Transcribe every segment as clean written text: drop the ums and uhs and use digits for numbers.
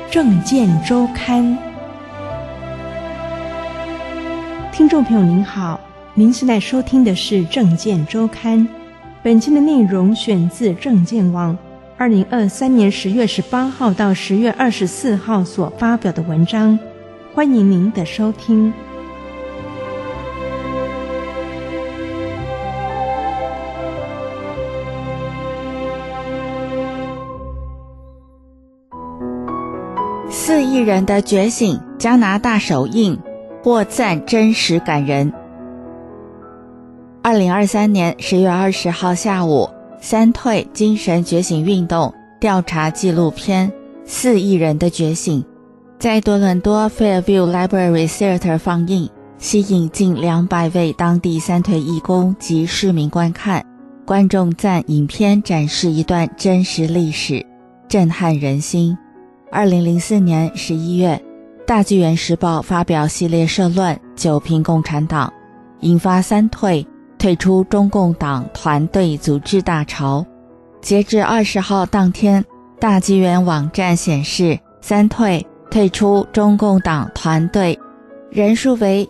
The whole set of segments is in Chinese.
政见周刊。听众朋友您好，您现在收听的是政见周刊。本期的内容选自政见网2023年10月18号到10月24号所发表的文章，欢迎您的收听。 4亿人的觉醒，加拿大首映，获赞真实感人。2023年10月20号下午，三退精神觉醒运动调查纪录片4亿人的觉醒在多伦多 Fairview Library Theatre 放映，吸引近200位当地三退义工及市民观看。观众赞影片展示一段真实历史，震撼人心。2004年11月，大纪元时报发表系列社论9评共产党，引发三退退出中共党团队组织大潮。截至20号当天，大纪元网站显示，三退退出中共党团队人数为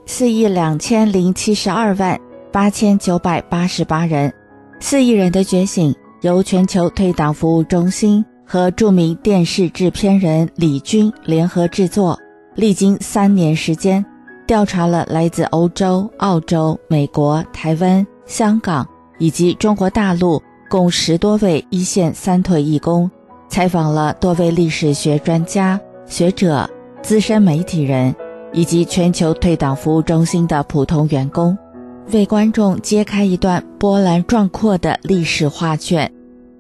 420728988人。4亿人的觉醒由全球退党服务中心和著名电视制片人李军联合制作，历经3年时间，调查了来自欧洲、澳洲、美国、台湾、香港以及中国大陆共10多位一线三退义工，采访了多位历史学专家、学者、资深媒体人以及全球退党服务中心的普通员工，为观众揭开一段波澜壮阔的历史画卷。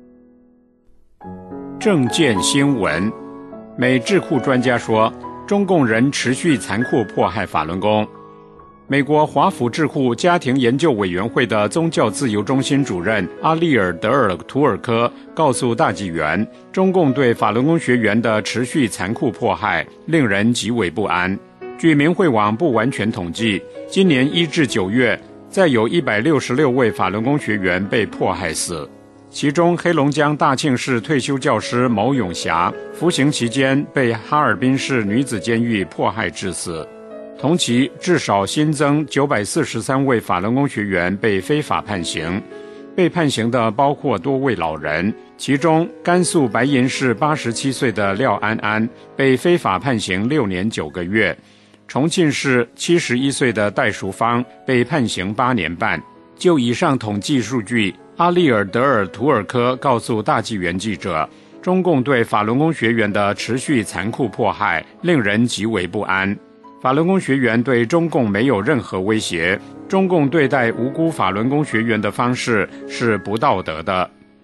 政见新闻，美智库专家说，中共人持续残酷迫害法轮功。美国华府智库家庭研究委员会的宗教自由中心主任阿利尔德尔图尔科告诉大纪元，中共对法轮功学员的持续残酷迫害令人极为不安。据明慧网不完全统计，今年1至9月，再有166位法轮功学员被迫害死。其中黑龙江大庆市退休教师毛永霞服刑期间被哈尔滨市女子监狱迫害致死。同期至少新增943位法轮功学员被非法判刑，被判刑的包括多位老人，其中甘肃白银市87岁的廖安安被非法判刑6年9个月，重庆市71岁的戴淑芳被判刑8年半。就以上统计数据，阿利尔德尔图尔科告诉大纪元记者，中共对法轮功学员的持续残酷迫害令人极为不安。法轮功学员对中共没有任何威胁，中共对待无辜法轮功学员的方式是不道德的。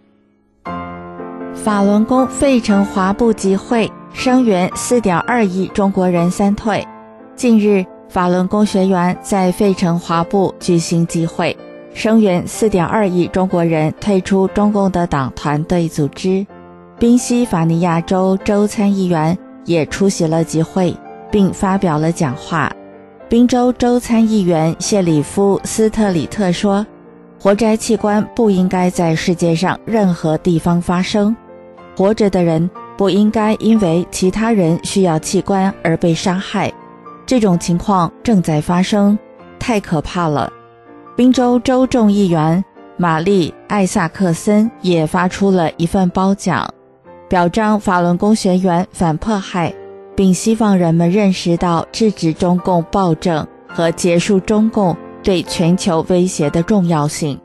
法轮功费城华埠集会声援4.2亿中国人三退。近日，法轮功学员在费城华埠举行集会，声援4.2亿中国人退出中共的党团队组织。宾夕法尼亚州州参议员也出席了集会，并发表了讲话。宾州州参议员谢里夫斯特里特说，活摘器官不应该在世界上任何地方发生，活着的人不应该因为其他人需要器官而被杀害，这种情况正在发生，太可怕了。宾州州众议员玛丽·艾萨克森也发出了一份褒奖，表彰法轮功学员反迫害，并希望人们认识到制止中共暴政和结束中共对全球威胁的重要性。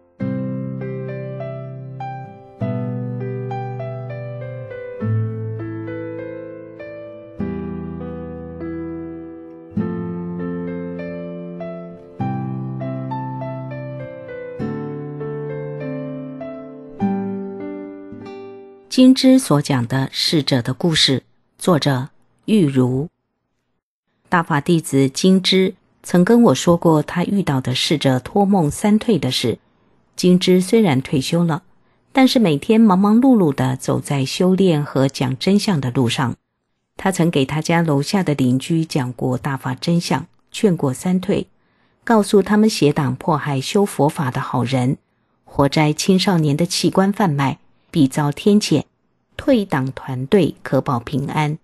金枝所讲的逝者的故事，作者玉如。大法弟子金枝曾跟我说过他遇到的逝者托梦三退的事。金枝虽然退休了，但是每天忙忙碌碌地走在修炼和讲真相的路上。他曾给他家楼下的邻居讲过大法真相，劝过三退，告诉他们邪党迫害修佛法的好人，活摘青少年的器官贩卖必遭天谴，退党团队可保平安。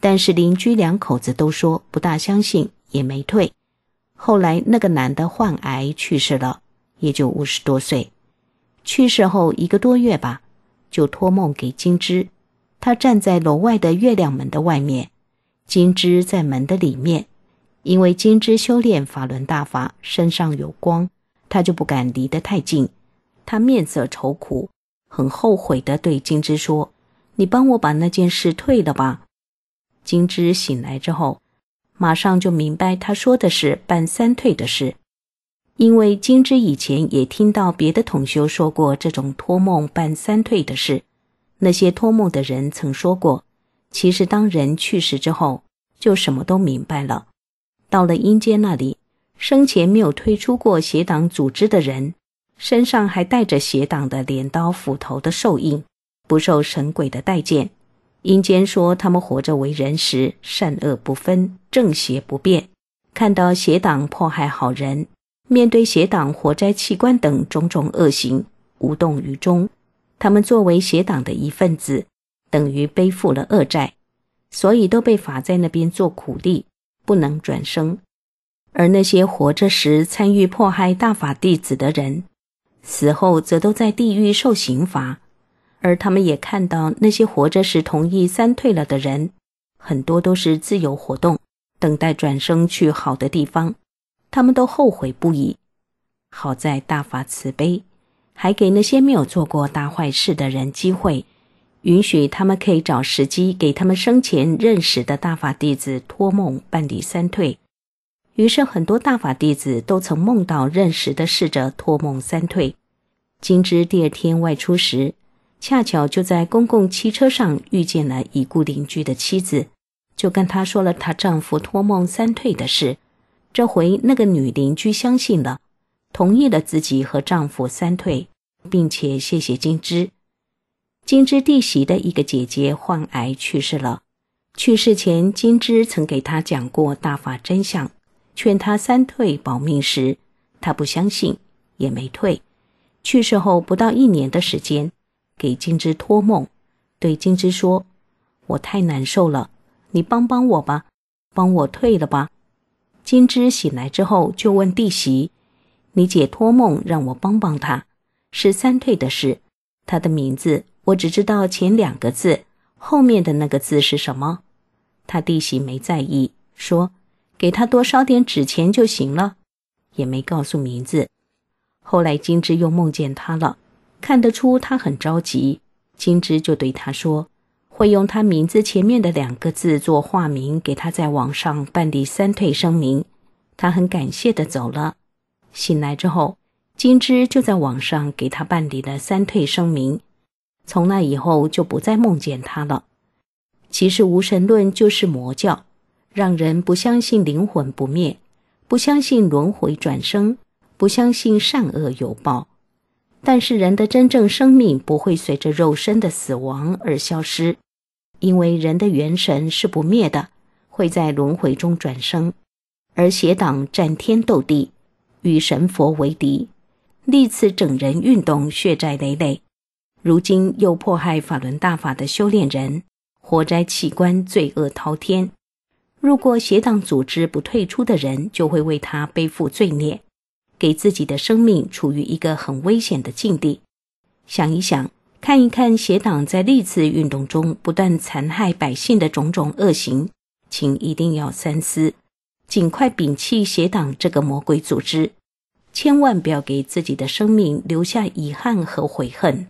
但是邻居两口子都说不大相信，也没退。后来那个男的患癌去世了，也就50多岁。去世后1个多月吧，就托梦给金枝，他站在楼外的月亮门的外面，金枝在门的里面。因为金枝修炼法轮大法，身上有光，他就不敢离得太近。他面色愁苦，很后悔地对金枝说：你帮我把那件事退了吧。金枝醒来之后，马上就明白他说的是办三退的事。因为金枝以前也听到别的同修说过这种托梦办三退的事，那些托梦的人曾说过，其实当人去世之后，就什么都明白了。到了阴间那里，生前没有退出过邪党组织的人，身上还带着邪党的镰刀斧头的兽印，不受神鬼的待见。阴间说他们活着为人时，善恶不分，正邪不辨，看到邪党迫害好人，面对邪党活摘器官等种种恶行，无动于衷。他们作为邪党的一份子，等于背负了恶债，所以都被罚在那边做苦力，不能转生。而那些活着时参与迫害大法弟子的人，死后则都在地狱受刑罚。而他们也看到那些活着时同意三退了的人，很多都是自由活动，等待转生去好的地方，他们都后悔不已。好在大法慈悲，还给那些没有做过大坏事的人机会，允许他们可以找时机给他们生前认识的大法弟子托梦办理三退。于是很多大法弟子都曾梦到认识的逝者托梦三退。金枝第2天外出时，恰巧就在公共汽车上遇见了已故邻居的妻子，就跟她说了她丈夫托梦三退的事。这回那个女邻居相信了，同意了自己和丈夫三退，并且谢谢金枝。金枝弟媳的一个姐姐患癌去世了，去世前金枝曾给她讲过大法真相，劝她三退保命时，她不相信，也没退。去世后不到1年的时间，给金枝托梦，对金枝说：我太难受了，你帮帮我吧，帮我退了吧。金枝醒来之后就问弟媳：你姐托梦让我帮帮她，是三退的事，她的名字我只知道前2个字，后面的那个字是什么？她弟媳没在意，说给她多烧点纸钱就行了，也没告诉名字。后来金枝又梦见她了，看得出她很着急，金枝就对她说，会用她名字前面的2个字做化名，给她在网上办理三退声明。她很感谢地走了。醒来之后，金枝就在网上给她办理了三退声明，从那以后就不再梦见她了。其实无神论就是魔教，让人不相信灵魂不灭，不相信轮回转生，不相信善恶有报。但是人的真正生命不会随着肉身的死亡而消失，因为人的元神是不灭的，会在轮回中转生。而邪党战天斗地，与神佛为敌，历次整人运动血债累累，如今又迫害法轮大法的修炼人，活摘器官，罪恶滔天。如果邪党组织不退出的人，就会为他背负罪孽，给自己的生命处于一个很危险的境地。想一想，看一看邪党在历次运动中不断残害百姓的种种恶行，请一定要三思，尽快摒弃邪党这个魔鬼组织，千万不要给自己的生命留下遗憾和悔恨。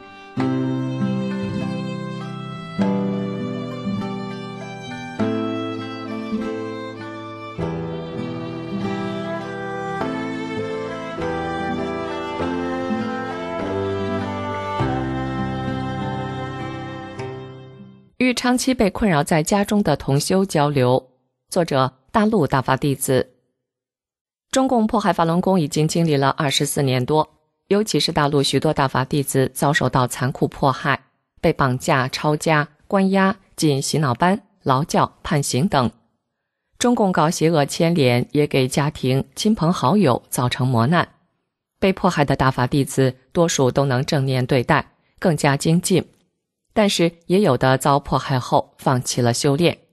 与长期被困扰在家中的同修交流。作者：大陆大法弟子。中共迫害法轮功已经经历了24年多，尤其是大陆许多大法弟子遭受到残酷迫害，被绑架、抄家、关押、进洗脑班、劳教、判刑等。中共搞邪恶牵连，也给家庭、亲朋好友造成磨难。被迫害的大法弟子多数都能正念对待，更加精进，但是也有的遭迫害后放弃了修炼，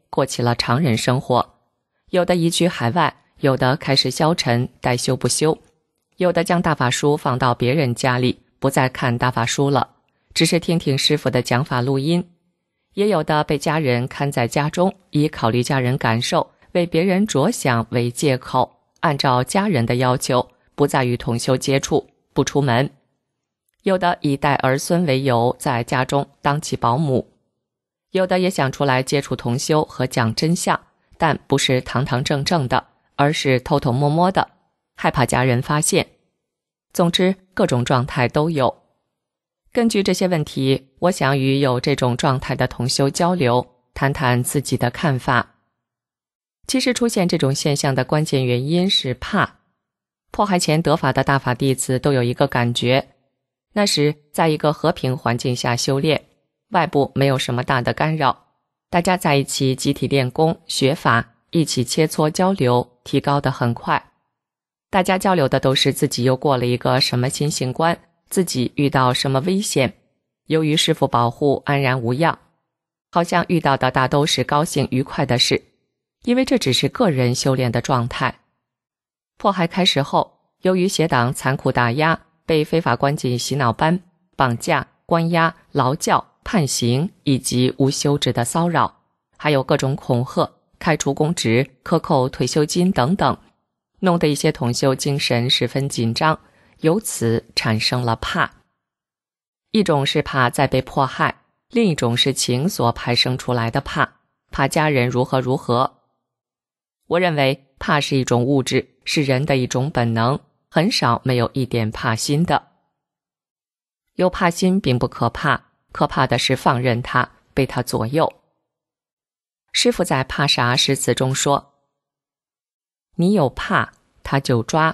过起了常人生活，有的移居海外，有的开始消沉，待修不休，有的将大法书放到别人家里，不再看大法书了，只是听听师父的讲法录音，也有的被家人看在家中，以考虑家人感受，为别人着想为借口，按照家人的要求，不再与同修接触，不出门。有的以带儿孙为由，在家中当起保姆，有的也想出来接触同修和讲真相，但不是堂堂正正的，而是偷偷摸摸的，害怕家人发现。总之，各种状态都有。根据这些问题，我想与有这种状态的同修交流，谈谈自己的看法。其实出现这种现象的关键原因是怕。迫害前得法的大法弟子都有一个感觉，那时在一个和平环境下修炼，外部没有什么大的干扰，大家在一起集体练功学法，一起切磋交流，提高得很快。大家交流的都是自己又过了一个什么新型关，自己遇到什么危险，由于师父保护安然无恙，好像遇到的大都是高兴愉快的事，因为这只是个人修炼的状态。迫害开始后，由于邪党残酷打压，被非法关进洗脑班、绑架、关押、劳教、判刑，以及无休止的骚扰，还有各种恐吓、开除公职、克扣退休金等等，弄得一些同修精神十分紧张，由此产生了怕。一种是怕再被迫害，另一种是情所派生出来的怕，怕家人如何如何。我认为怕是一种物质，是人的一种本能，很少没有一点怕心的。有怕心并不可怕，可怕的是放任它，被它左右。师父在《怕啥》诗词中说，你有怕，他就抓。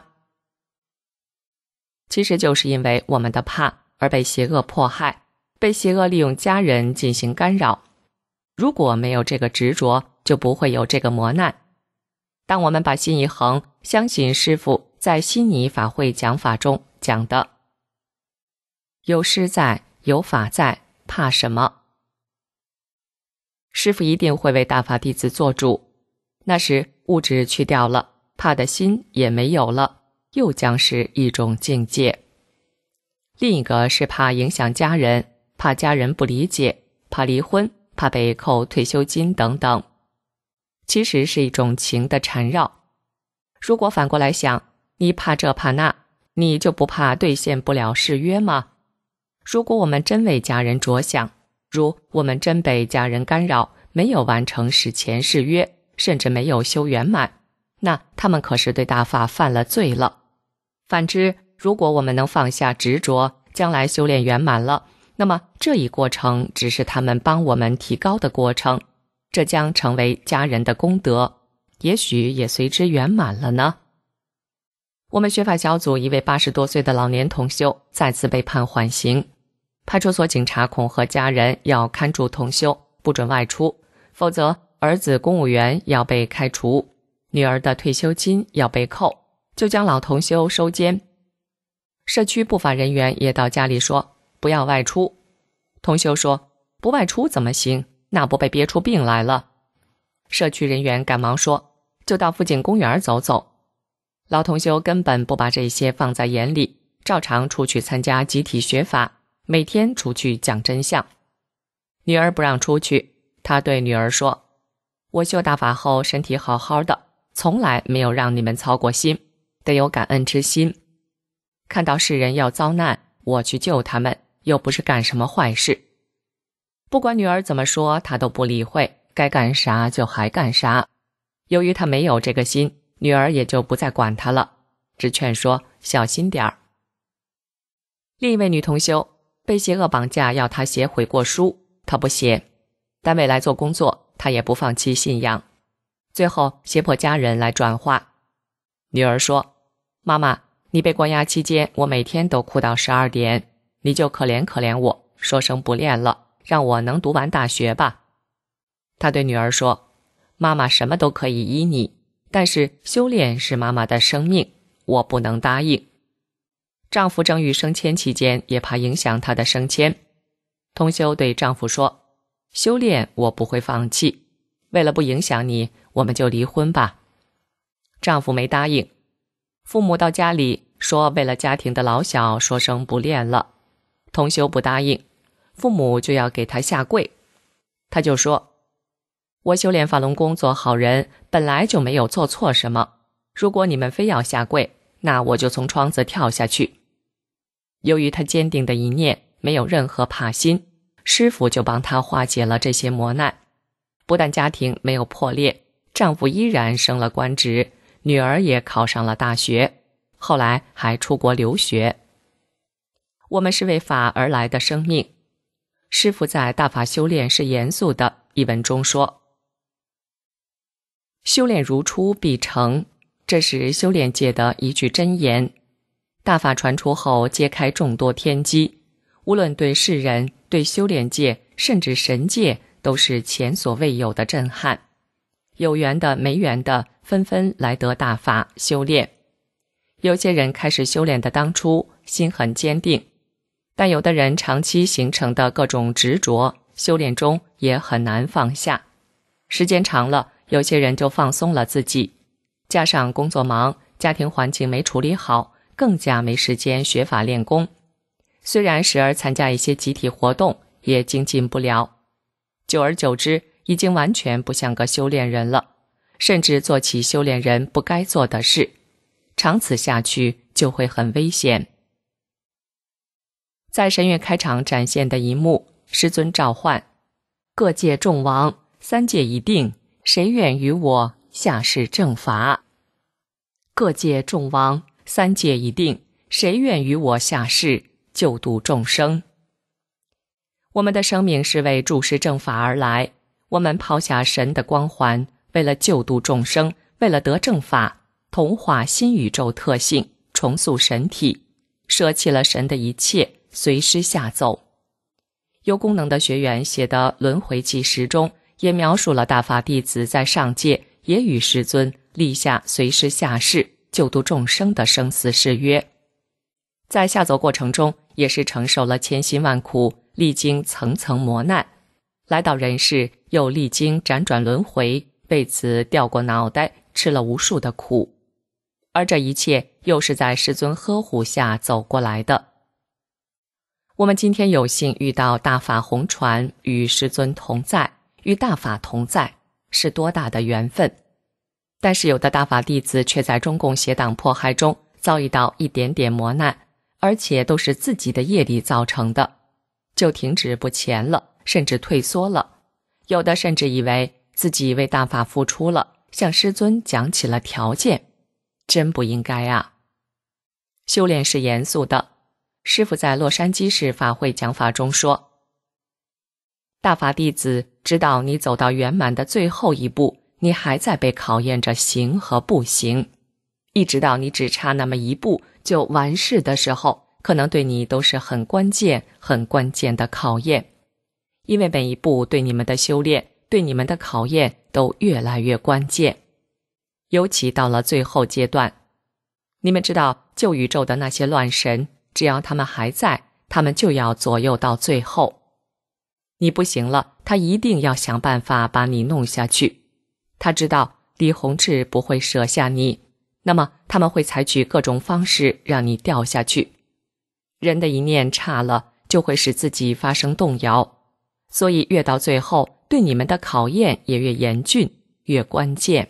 其实就是因为我们的怕而被邪恶迫害，被邪恶利用家人进行干扰。如果没有这个执着，就不会有这个磨难。当我们把心一横，相信师父在悉尼法会讲法中讲的，有师在，有法在，怕什么？师父一定会为大法弟子做主，那时物质去掉了，怕的心也没有了，又将是一种境界。另一个是怕影响家人，怕家人不理解，怕离婚，怕被扣退休金等等，其实是一种情的缠绕。如果反过来想，你怕这怕那，你就不怕兑现不了誓约吗？如果我们真为家人着想，如我们真被家人干扰，没有完成史前誓约，甚至没有修圆满，那他们可是对大法犯了罪了。反之，如果我们能放下执着，将来修炼圆满了，那么这一过程只是他们帮我们提高的过程，这将成为家人的功德，也许也随之圆满了呢。我们学法小组一位80多岁的老年同修再次被判缓刑，派出所警察恐吓家人要看住同修，不准外出，否则儿子公务员要被开除，女儿的退休金要被扣，就将老同修收监。社区不法人员也到家里说不要外出，同修说不外出怎么行，那不被憋出病来了。社区人员赶忙说就到附近公园走走。老同修根本不把这些放在眼里，照常出去参加集体学法，每天出去讲真相。女儿不让出去，他对女儿说，我修大法后身体好好的，从来没有让你们操过心，得有感恩之心。看到世人要遭难，我去救他们，又不是干什么坏事。不管女儿怎么说，他都不理会，该干啥就还干啥。由于他没有这个心，女儿也就不再管他了，只劝说小心点儿。另一位女同修被邪恶绑架，要她写悔过书，她不写。单位来做工作，她也不放弃信仰，最后胁迫家人来转化。女儿说，妈妈，你被关押期间，我每天都哭到12点，你就可怜可怜我，说声不练了，让我能读完大学吧。她对女儿说，妈妈什么都可以依你，但是修炼是妈妈的生命，我不能答应。丈夫正欲升迁期间，也怕影响她的升迁。同修对丈夫说，修炼我不会放弃， 为了不影响你，我们就离婚吧。丈夫没答应，父母到家里说为了家庭的老小说声不练了。同修不答应，父母就要给他下跪。他就说，我修炼法轮功做好人，本来就没有做错什么，如果你们非要下跪，那我就从窗子跳下去。由于他坚定的一念，没有任何怕心，师父就帮他化解了这些磨难。不但家庭没有破裂，丈夫依然升了官职，女儿也考上了大学，后来还出国留学。我们是为法而来的生命。师父在《大法修炼是严肃的》一文中说，修炼如出必成，这是修炼界的一句真言。大法传出后，揭开众多天机，无论对世人、对修炼界，甚至神界，都是前所未有的震撼。有缘的、没缘的，纷纷来得大法修炼。有些人开始修炼的当初，心很坚定，但有的人长期形成的各种执着，修炼中也很难放下。时间长了，有些人就放松了自己，加上工作忙，家庭环境没处理好，更加没时间学法练功。虽然时而参加一些集体活动，也精进不了。久而久之，已经完全不像个修炼人了，甚至做起修炼人不该做的事。长此下去，就会很危险。在神乐开场展现的一幕，师尊召唤各界众王，三界已定，谁愿与我下世正法？各界众王，三界已定，谁愿与我下世救度众生？我们的生命是为注释正法而来，我们抛下神的光环，为了救度众生，为了得正法，同化新宇宙特性，重塑神体，舍弃了神的一切，随师下走。有功能的学员写的《轮回纪实》中，也描述了大法弟子在上界也与师尊立下随师下世救度众生的生死誓约。在下走过程中，也是承受了千辛万苦，历经层层磨难，来到人世又历经辗转轮回，为此掉过脑袋，吃了无数的苦。而这一切又是在师尊呵护下走过来的。我们今天有幸遇到大法红传，与师尊同在，与大法同在，是多大的缘分。但是有的大法弟子却在中共邪党迫害中遭遇到一点点磨难，而且都是自己的业力造成的，就停止不前了，甚至退缩了。有的甚至以为自己为大法付出了，向师尊讲起了条件，真不应该啊！修炼是严肃的。师父在洛杉矶市法会讲法中说，大法弟子知道你走到圆满的最后一步，你还在被考验着行和不行，一直到你只差那么一步就完事的时候，可能对你都是很关键的考验。因为每一步对你们的修炼，对你们的考验都越来越关键。尤其到了最后阶段，你们知道旧宇宙的那些乱神，只要他们还在，他们就要左右到最后。你不行了，他一定要想办法把你弄下去。他知道李洪志不会舍下你，那么他们会采取各种方式让你掉下去。人的一念差了，就会使自己发生动摇，所以越到最后，对你们的考验也越严峻，越关键。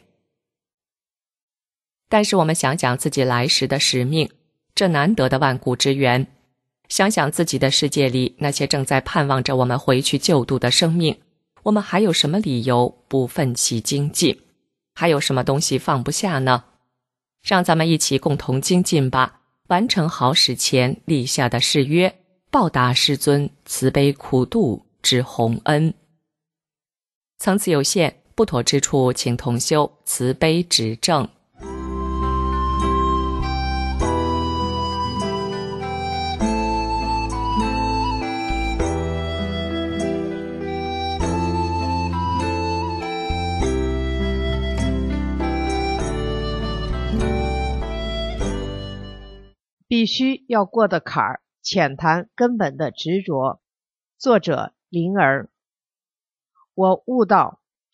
但是我们想想自己来时的使命，这难得的万古之源，想想自己的世界里那些正在盼望着我们回去救度的生命，我们还有什么理由不奋起精进？还有什么东西放不下呢？让咱们一起共同精进吧，完成好史前立下的誓约，报答师尊慈悲苦度之洪恩。层次有限，不妥之处请同修慈悲指正。 必须要过的坎儿，浅谈根本的执着。作者灵儿。我悟到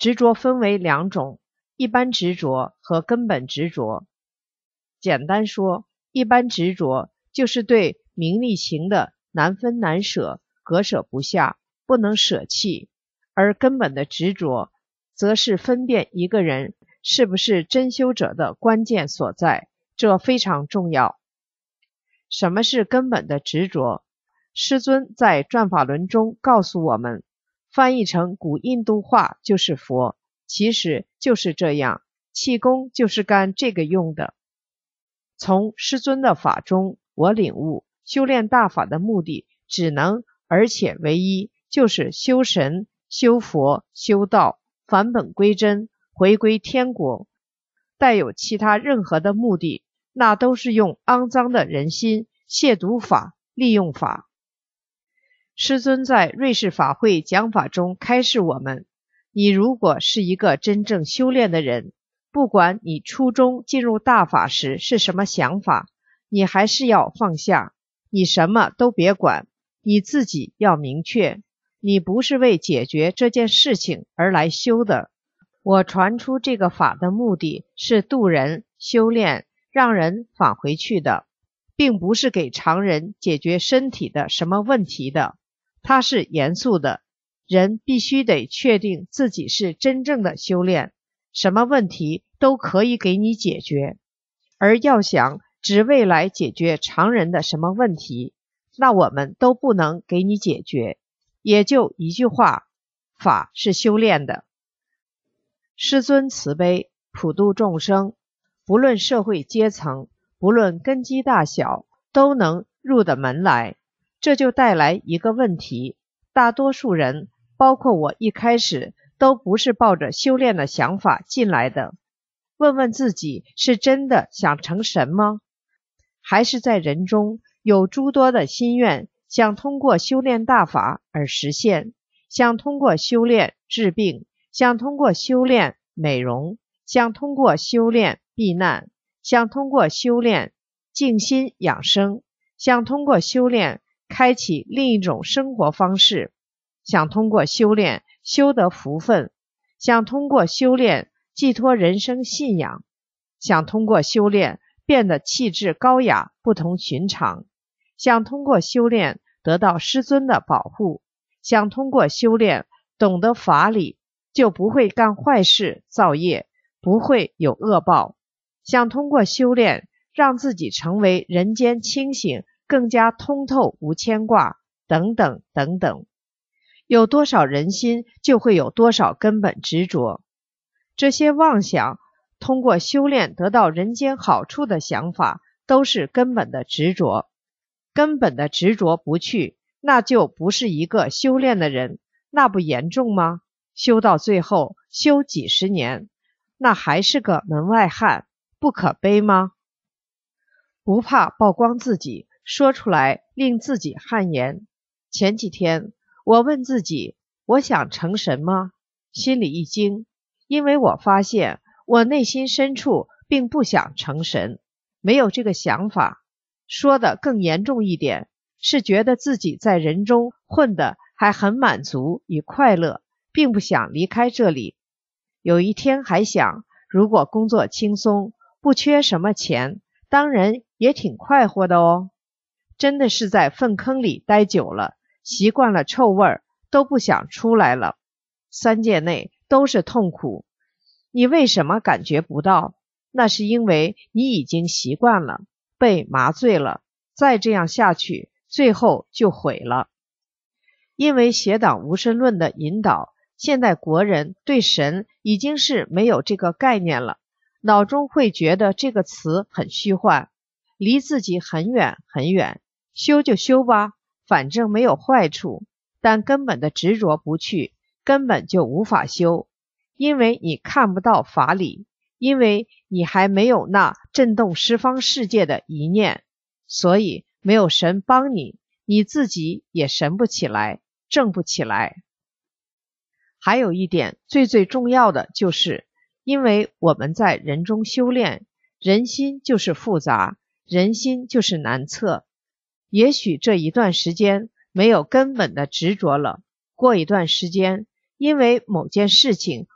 执着分为2种，一般执着和根本执着。简单说，一般执着就是对名利情的难分难舍，割舍不下，不能舍弃，而根本的执着则是分辨一个人是不是真修者的关键所在，这非常重要。什么是根本的执着？师尊在转法轮中告诉我们，翻译成古印度话就是佛，其实就是这样，气功就是干这个用的。从师尊的法中，我领悟修炼大法的目的只能而且唯一，就是修神、修佛、修道，返本归真，回归天国。带有其他任何的目的，那都是用肮脏的人心、亵渎法、利用法。师尊在瑞士法会讲法中开示我们，你如果是一个真正修炼的人，不管你初中进入大法时是什么想法，你还是要放下，你什么都别管，你自己要明确，你不是为解决这件事情而来修的。我传出这个法的目的是度人、修炼，让人返回去的，并不是给常人解决身体的什么问题的。它是严肃的，人必须得确定自己是真正的修炼，什么问题都可以给你解决。而要想只为来解决常人的什么问题，那我们都不能给你解决。也就一句话，法是修炼的。师尊慈悲，普度众生，不论社会阶层，不论根基大小，都能入得门来。这就带来一个问题，大多数人，包括我一开始，都不是抱着修炼的想法进来的。问问自己，是真的想成神吗？还是在人中有诸多的心愿，想通过修炼大法而实现，想通过修炼治病，想通过修炼美容，想通过修炼避难，想通过修炼静心养生，想通过修炼开启另一种生活方式，想通过修炼修得福分，想通过修炼寄托人生信仰，想通过修炼变得气质高雅不同寻常，想通过修炼得到师尊的保护，想通过修炼懂得法理，就不会干坏事造业，不会有恶报，想通过修炼让自己成为人间清醒，更加通透无牵挂，等等等等。有多少人心，就会有多少根本执着。这些妄想通过修炼得到人间好处的想法，都是根本的执着。根本的执着不去，那就不是一个修炼的人，那不严重吗？修到最后，修几十年，那还是个门外汉，不可悲吗？不怕曝光自己，说出来令自己汗颜。前几天我问自己，我想成神吗？心里一惊，因为我发现我内心深处并不想成神，没有这个想法。说的更严重一点，是觉得自己在人中混得还很满足与快乐，并不想离开这里。有一天还想，如果工作轻松，不缺什么钱，当然也挺快活的哦。真的是在粪坑里待久了，习惯了臭味儿，都不想出来了。三界内都是痛苦，你为什么感觉不到？那是因为你已经习惯了，被麻醉了，再这样下去，最后就毁了。因为邪党无神论的引导，现代国人对神已经是没有这个概念了，脑中会觉得这个词很虚幻，离自己很远很远，修就修吧，反正没有坏处，但根本的执着不去，根本就无法修，因为你看不到法理，因为你还没有那震动十方世界的一念，所以没有神帮你，你自己也神不起来，正不起来。还有一点最重要的就是，因为我们在人中修炼，人心就是复杂，人心就是难测。也许这一段时间没有根本的执着了，过一段时间，因为某件事情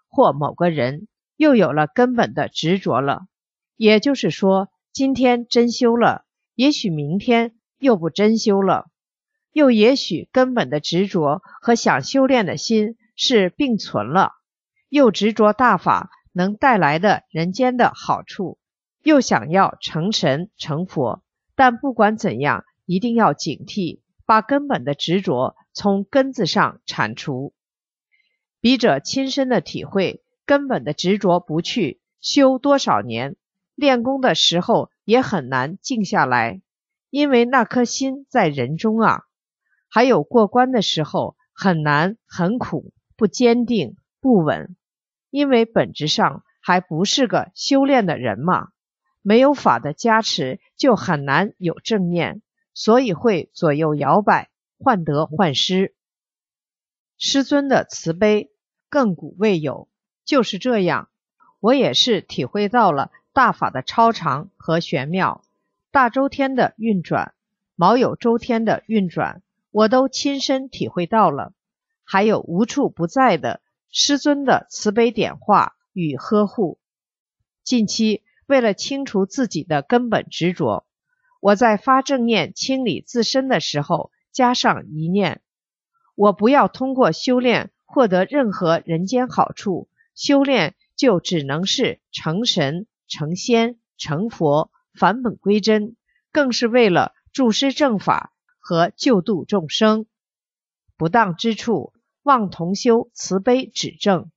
或某个人，又有了根本的执着了。也就是说，今天真修了，也许明天又不真修了，又也许根本的执着和想修炼的心是并存了，又执着大法能带来的人间的好处，又想要成神成佛。但不管怎样，一定要警惕，把根本的执着从根子上铲除。笔者亲身的体会，根本的执着不去，修多少年，练功的时候也很难静下来，因为那颗心在人中啊。还有过关的时候很难很苦，不坚定不稳，因为本质上还不是个修炼的人嘛，没有法的加持就很难有正念，所以会左右摇摆，患得患失。师尊的慈悲亘古未有，就是这样，我也是体会到了大法的超常和玄妙，大周天的运转，卯酉周天的运转，我都亲身体会到了，还有无处不在的师尊的慈悲点化与呵护。近期为了清除自己的根本执着，我在发正念清理自身的时候加上一念，我不要通过修炼获得任何人间好处，修炼就只能是成神成仙成佛，返本归真，更是为了助师正法和救度众生。不当之处，望同修慈悲指正。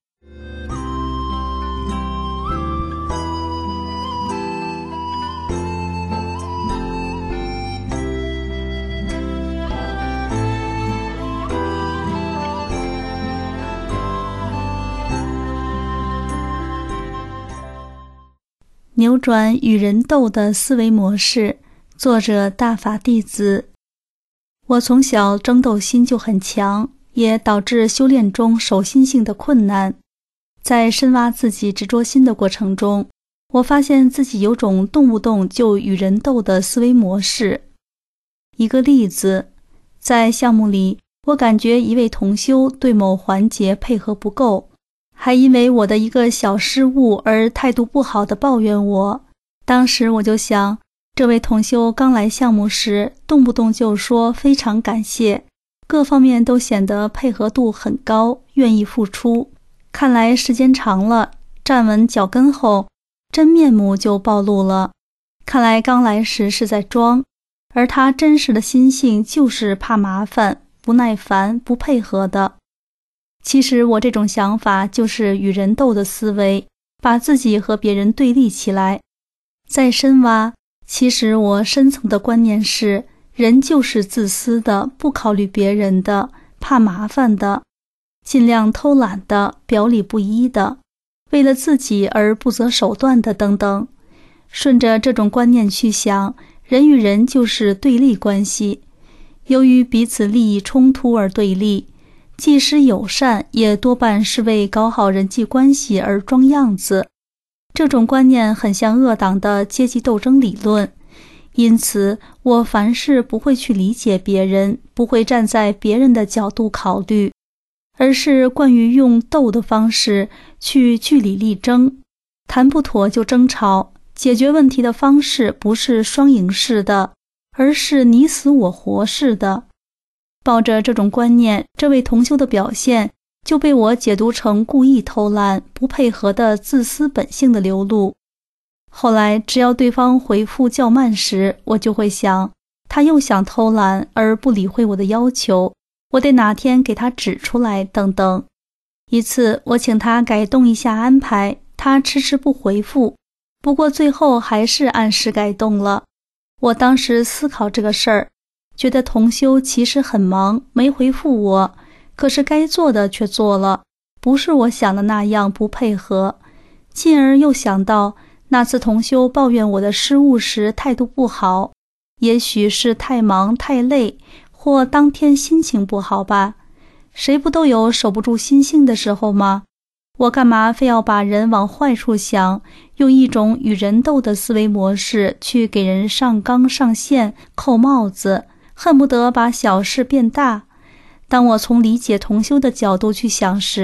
扭转与人斗的思维模式，作者大法弟子。我从小争斗心就很强，也导致修炼中守心性的困难。在深挖自己执着心的过程中，我发现自己有种动不动就与人斗的思维模式。一个例子，在项目里，我感觉一位同修对某环节配合不够，还因为我的一个小失误而态度不好地抱怨我。当时我就想，这位同修刚来项目时，动不动就说非常感谢，各方面都显得配合度很高，愿意付出。看来时间长了，站稳脚跟后，真面目就暴露了。看来刚来时是在装，而他真实的心性就是怕麻烦、不耐烦、不配合的。其实我这种想法就是与人斗的思维，把自己和别人对立起来。再深挖，其实我深层的观念是，人就是自私的，不考虑别人的，怕麻烦的，尽量偷懒的，表里不一的，为了自己而不择手段的等等。顺着这种观念去想，人与人就是对立关系，由于彼此利益冲突而对立，即使友善，也多半是为搞好人际关系而装样子。这种观念很像恶党的阶级斗争理论，因此我凡事不会去理解别人，不会站在别人的角度考虑，而是惯于用斗的方式去据理力争，谈不妥就争吵。解决问题的方式不是双赢式的，而是你死我活式的。抱着这种观念，这位同修的表现就被我解读成故意偷懒、不配合的自私本性的流露。后来只要对方回复较慢时，我就会想，他又想偷懒而不理会我的要求，我得哪天给他指出来等等。一次我请他改动一下安排，他迟迟不回复，不过最后还是按时改动了。我当时思考这个事儿，觉得同修其实很忙，没回复我，可是该做的却做了，不是我想的那样不配合。进而又想到那次同修抱怨我的失误时态度不好，也许是太忙太累，或当天心情不好吧。谁不都有守不住心性的时候吗？我干嘛非要把人往坏处想，用一种与人斗的思维模式去给人上纲上线、扣帽子，恨不得把小事变大。当我从理解同修的角度去想时，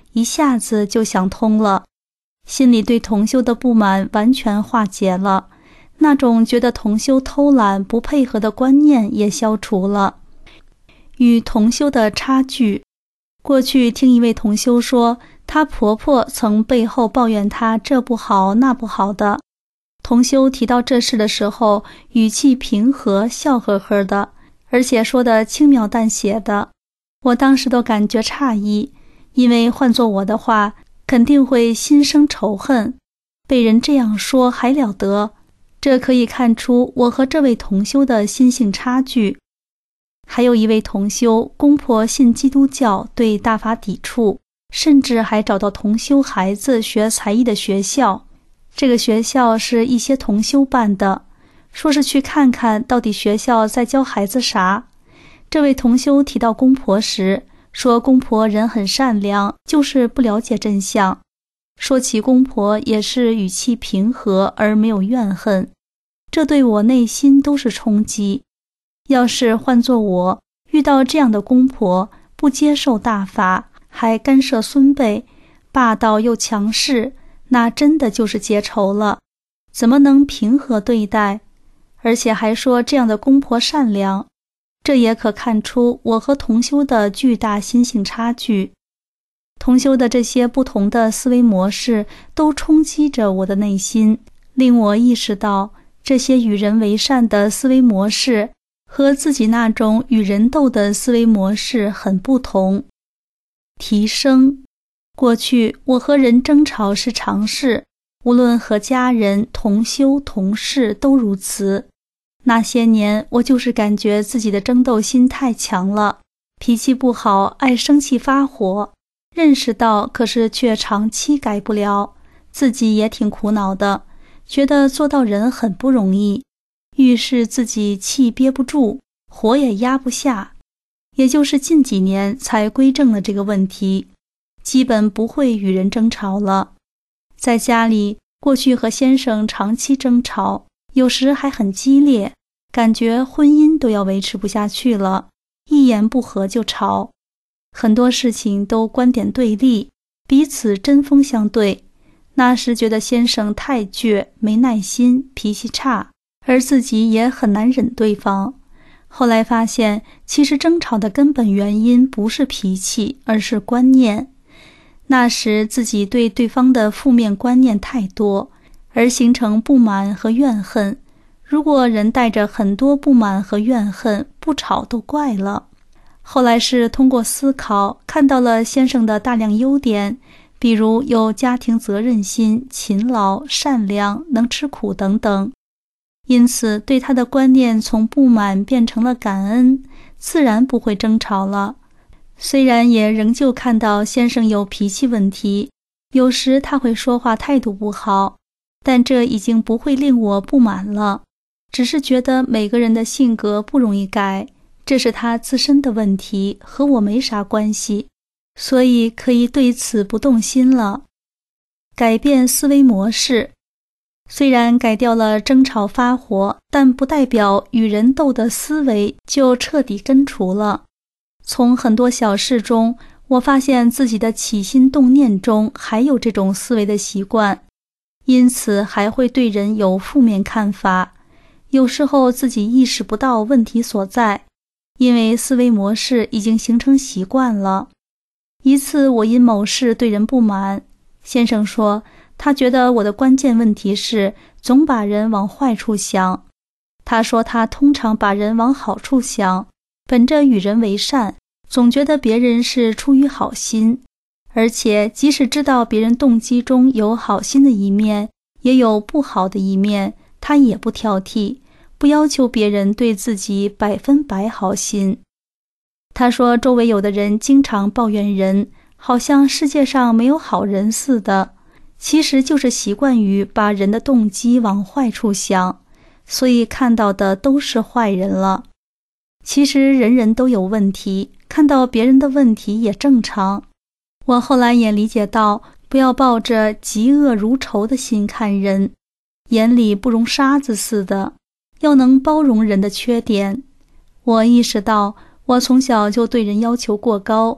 一下子就想通了，心里对同修的不满完全化解了，那种觉得同修偷懒不配合的观念也消除了。与同修的差距，过去听一位同修说，她婆婆曾背后抱怨她这不好那不好的。同修提到这事的时候，语气平和，笑呵呵的，而且说得轻描淡写的。我当时都感觉诧异，因为换做我的话，肯定会心生仇恨。被人这样说还了得？这可以看出我和这位同修的心性差距。还有一位同修，公婆信基督教，对大法抵触，甚至还找到同修孩子学才艺的学校。这个学校是一些同修办的，说是去看看到底学校在教孩子啥。这位同修提到公婆时，说公婆人很善良，就是不了解真相。说起公婆也是语气平和而没有怨恨，这对我内心都是冲击。要是换做我，遇到这样的公婆，不接受大法，还干涉孙辈，霸道又强势，那真的就是结仇了，怎么能平和对待？而且还说这样的公婆善良，这也可看出我和同修的巨大心性差距。同修的这些不同的思维模式都冲击着我的内心，令我意识到这些与人为善的思维模式和自己那种与人斗的思维模式很不同。提升，过去我和人争吵是常事，无论和家人、同修、同事都如此。那些年我就是感觉自己的争斗心太强了，脾气不好，爱生气发火，认识到可是却长期改不了，自己也挺苦恼的，觉得做到人很不容易，遇事自己气憋不住，火也压不下。也就是近几年才归正了这个问题，基本不会与人争吵了。在家里，过去和先生长期争吵，有时还很激烈，感觉婚姻都要维持不下去了，一言不合就吵，很多事情都观点对立，彼此针锋相对。那时觉得先生太倔，没耐心，脾气差，而自己也很难忍对方。后来发现，其实争吵的根本原因不是脾气，而是观念。那时自己对对方的负面观念太多，而形成不满和怨恨。如果人带着很多不满和怨恨，不吵都怪了。后来是通过思考，看到了先生的大量优点，比如有家庭责任心、勤劳、善良、能吃苦等等。因此对他的观念从不满变成了感恩，自然不会争吵了。虽然也仍旧看到先生有脾气问题，有时他会说话态度不好，但这已经不会令我不满了，只是觉得每个人的性格不容易改，这是他自身的问题，和我没啥关系，所以可以对此不动心了。改变思维模式，虽然改掉了争吵发火，但不代表与人斗的思维就彻底根除了。从很多小事中，我发现自己的起心动念中还有这种思维的习惯，因此还会对人有负面看法。有时候自己意识不到问题所在，因为思维模式已经形成习惯了。一次我因某事对人不满，先生说他觉得我的关键问题是总把人往坏处想。他说他通常把人往好处想，本着与人为善，总觉得别人是出于好心，而且即使知道别人动机中有好心的一面，也有不好的一面，他也不挑剔，不要求别人对自己100%好心。他说周围有的人经常抱怨人，好像世界上没有好人似的，其实就是习惯于把人的动机往坏处想，所以看到的都是坏人了。其实人人都有问题，看到别人的问题也正常。我后来也理解到，不要抱着嫉恶如仇的心看人，眼里不容沙子似的，要能包容人的缺点。我意识到，我从小就对人要求过高，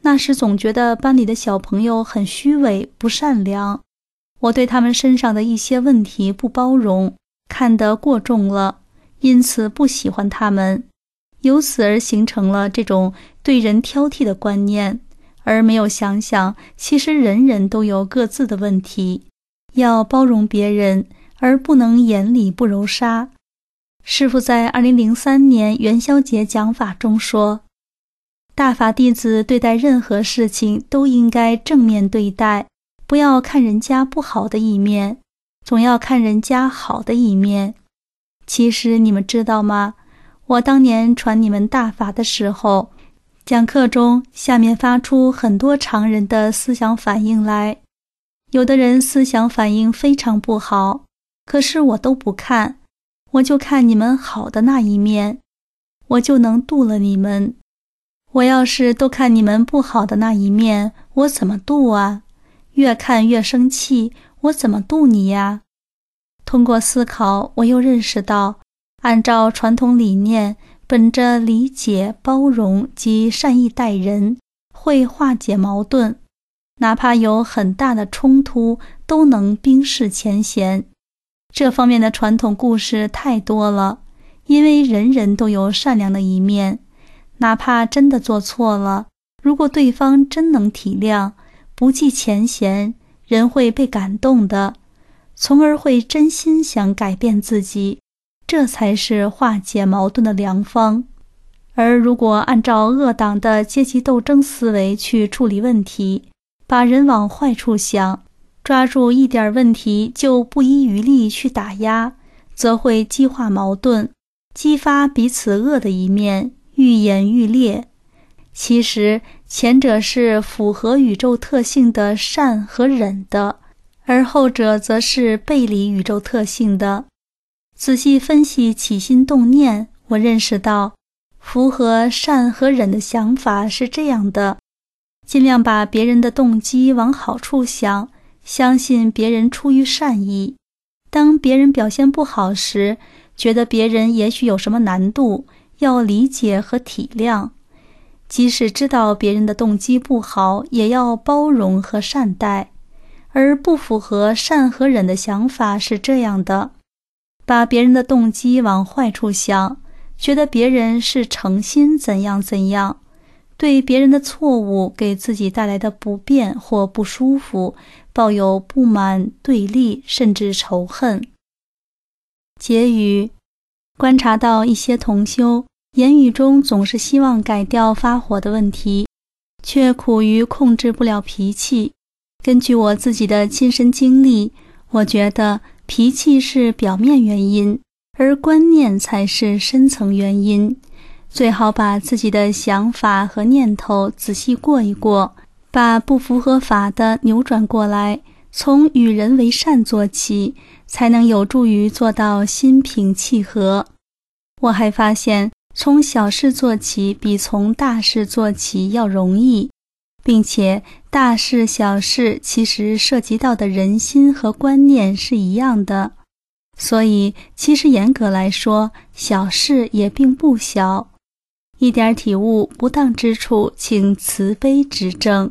那时总觉得班里的小朋友很虚伪、不善良，我对他们身上的一些问题不包容，看得过重了，因此不喜欢他们，由此而形成了这种对人挑剔的观念，而没有想想其实人人都有各自的问题，要包容别人，而不能眼里不揉沙。师父在2003年元宵节讲法中说，大法弟子对待任何事情都应该正面对待，不要看人家不好的一面，总要看人家好的一面。其实你们知道吗？我当年传你们大法的时候，讲课中下面发出很多常人的思想反应来，有的人思想反应非常不好，可是我都不看，我就看你们好的那一面，我就能度了你们。我要是都看你们不好的那一面，我怎么度啊？越看越生气，我怎么度你呀？通过思考，我又认识到，按照传统理念，本着理解、包容及善意待人，会化解矛盾，哪怕有很大的冲突，都能冰释前嫌。这方面的传统故事太多了，因为人人都有善良的一面，哪怕真的做错了，如果对方真能体谅，不计前嫌，人会被感动的，从而会真心想改变自己，这才是化解矛盾的良方。而如果按照恶党的阶级斗争思维去处理问题，把人往坏处想，抓住一点问题就不遗余力去打压，则会激化矛盾，激发彼此恶的一面，愈演愈烈。其实前者是符合宇宙特性的善和忍的，而后者则是背离宇宙特性的。仔细分析起心动念，我认识到符合善和忍的想法是这样的：尽量把别人的动机往好处想，相信别人出于善意。当别人表现不好时，觉得别人也许有什么难度，要理解和体谅。即使知道别人的动机不好，也要包容和善待。而不符合善和忍的想法是这样的：把别人的动机往坏处想，觉得别人是诚心怎样怎样，对别人的错误给自己带来的不便或不舒服，抱有不满、对立甚至仇恨。结语：观察到一些同修言语中总是希望改掉发火的问题，却苦于控制不了脾气。根据我自己的亲身经历，我觉得脾气是表面原因，而观念才是深层原因。最好把自己的想法和念头仔细过一过，把不符合法的扭转过来，从与人为善做起，才能有助于做到心平气和。我还发现，从小事做起比从大事做起要容易，并且大事小事其实涉及到的人心和观念是一样的，所以其实严格来说，小事也并不小。一点体悟不当之处，请慈悲指正。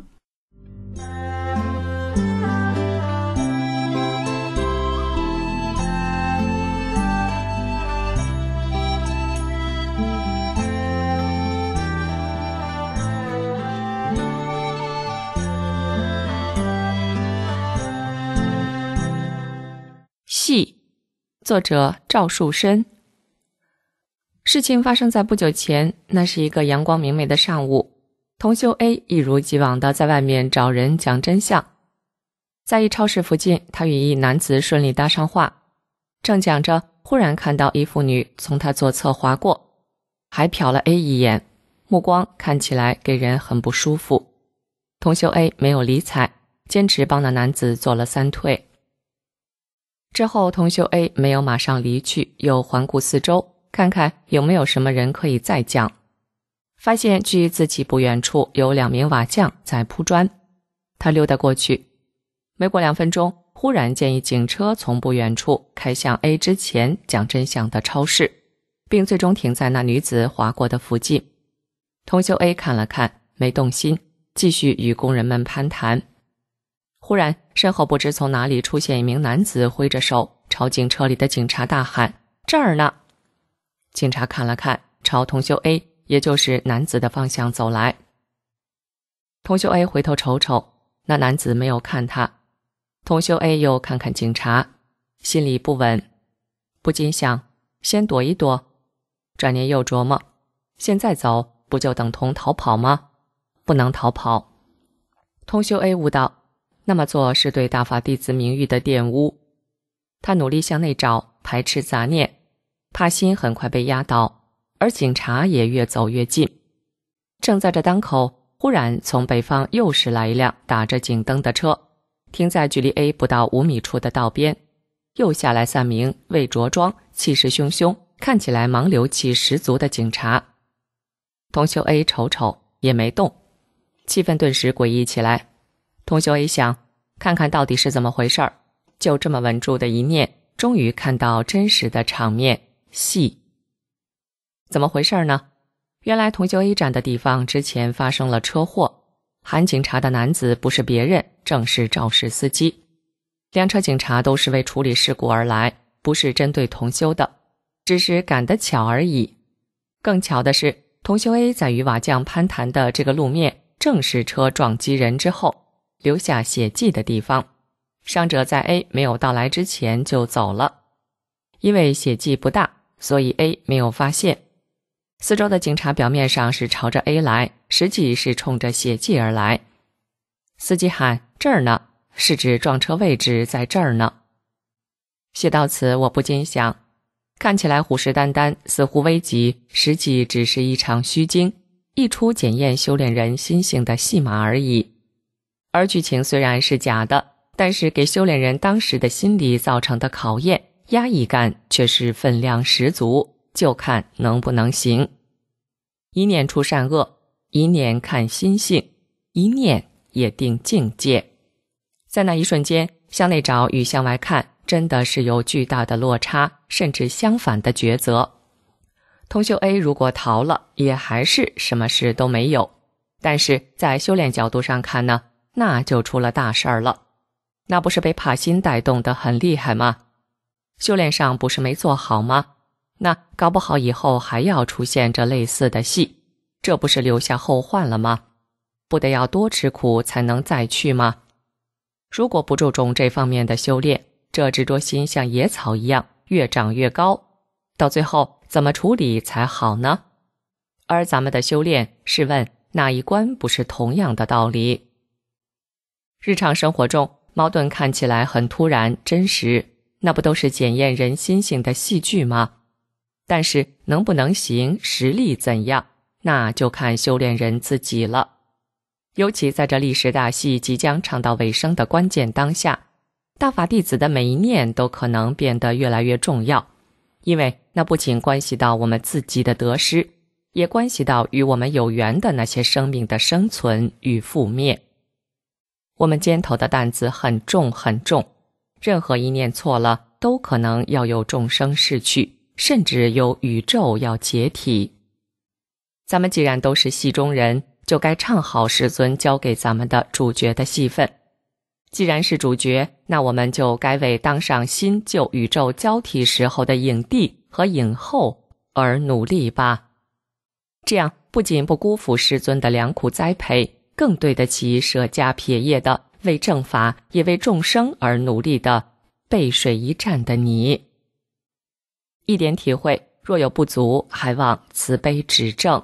戏，作者赵树深。事情发生在不久前，那是一个阳光明媚的上午，同修 A 一如既往地在外面找人讲真相。在一超市附近，他与一男子顺利搭上话，正讲着，忽然看到一妇女从他左侧划过，还瞟了 A 一眼，目光看起来给人很不舒服。同修 A 没有理睬，坚持帮那男子做了3退。之后同修 A 没有马上离去，又环顾四周，看看有没有什么人可以再讲。发现距自己不远处有2名瓦匠在铺砖，他溜达过去。没过2分钟，忽然见一警车从不远处开向 A 之前讲真相的超市，并最终停在那女子划过的附近。同修 A 看了看，没动心， 继续与工人们攀谈。忽然，身后不知从哪里出现一名男子，挥着手朝警车里的警察大喊：“这儿呢！”警察看了看，朝同修 A， 也就是男子的方向走来。同修 A 回头瞅瞅，那男子没有看他。同修 A 又看看警察，心里不稳，不禁想：先躲一躲。转念又琢磨，现在走不就等同逃跑吗？不能逃跑。同修 A 悟道，那么做是对大法弟子名誉的玷污。他努力向内找，排斥杂念，怕心很快被压倒，而警察也越走越近。正在这当口，忽然从北方又驶来一辆打着警灯的车，停在距离 A 不到5米处的道边。又下来3名未着装、气势汹汹、看起来盲流气十足的警察。同修 A 瞅瞅也没动，气氛顿时诡异起来。同修 A 想，看看到底是怎么回事儿，就这么稳住的一念，终于看到真实的场面戏。怎么回事呢？原来同修 A 站的地方之前发生了车祸，喊警察的男子不是别人，正是肇事司机。2车警察都是为处理事故而来，不是针对同修的，只是赶得巧而已。更巧的是，同修 A 在与瓦匠攀谈的这个路面，正是车撞击人之后留下血迹的地方。伤者在 A 没有到来之前就走了，因为血迹不大，所以 A 没有发现。四周的警察表面上是朝着 A 来，实际是冲着血迹而来。司机喊：“这儿呢！”是指撞车位置在这儿呢。写到此，我不禁想，看起来虎视眈眈，似乎危急，实际只是一场虚惊，一出检验修炼人心性的戏码而已。而剧情虽然是假的，但是给修炼人当时的心理造成的考验、压抑感却是分量十足，就看能不能行。一念出善恶，一念看心性，一念也定境界。在那一瞬间，向内找与向外看真的是有巨大的落差，甚至相反的抉择。同修 A 如果逃了，也还是什么事都没有，但是在修炼角度上看呢，那就出了大事儿了。那不是被怕心带动得很厉害吗？修炼上不是没做好吗？那搞不好以后还要出现这类似的戏，这不是留下后患了吗？不得要多吃苦才能再去吗？如果不注重这方面的修炼，这执着心像野草一样越长越高，到最后怎么处理才好呢？而咱们的修炼，试问哪一关不是同样的道理？日常生活中，矛盾看起来很突然真实，那不都是检验人心性的戏剧吗？但是能不能行，实力怎样，那就看修炼人自己了。尤其在这历史大戏即将唱到尾声的关键当下，大法弟子的每一念都可能变得越来越重要，因为那不仅关系到我们自己的得失，也关系到与我们有缘的那些生命的生存与覆灭。我们肩头的担子很重很重，任何一念错了，都可能要有众生逝去，甚至有宇宙要解体。咱们既然都是戏中人，就该唱好师尊交给咱们的主角的戏份。既然是主角，那我们就该为当上新旧宇宙交替时候的影帝和影后而努力吧。这样不仅不辜负师尊的良苦栽培，更对得起舍家撇业的为正法也为众生而努力的背水一战的你。一点体会，若有不足，还望慈悲指正。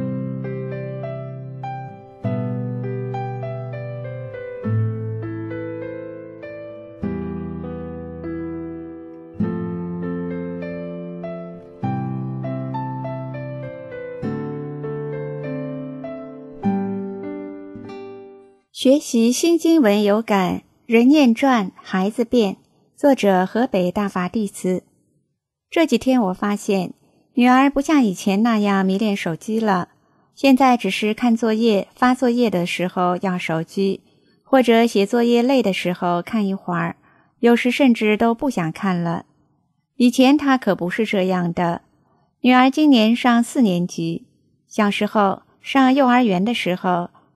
学习新经文有感，人念转，孩子变。作者河北大法弟子。这几天我发现，女儿不像以前那样迷恋手机了，现在只是看作业、发作业的时候要手机，或者写作业累的时候看一会儿，有时甚至都不想看了。以前她可不是这样的。女儿今年上4年级，小时候上幼儿园的时候，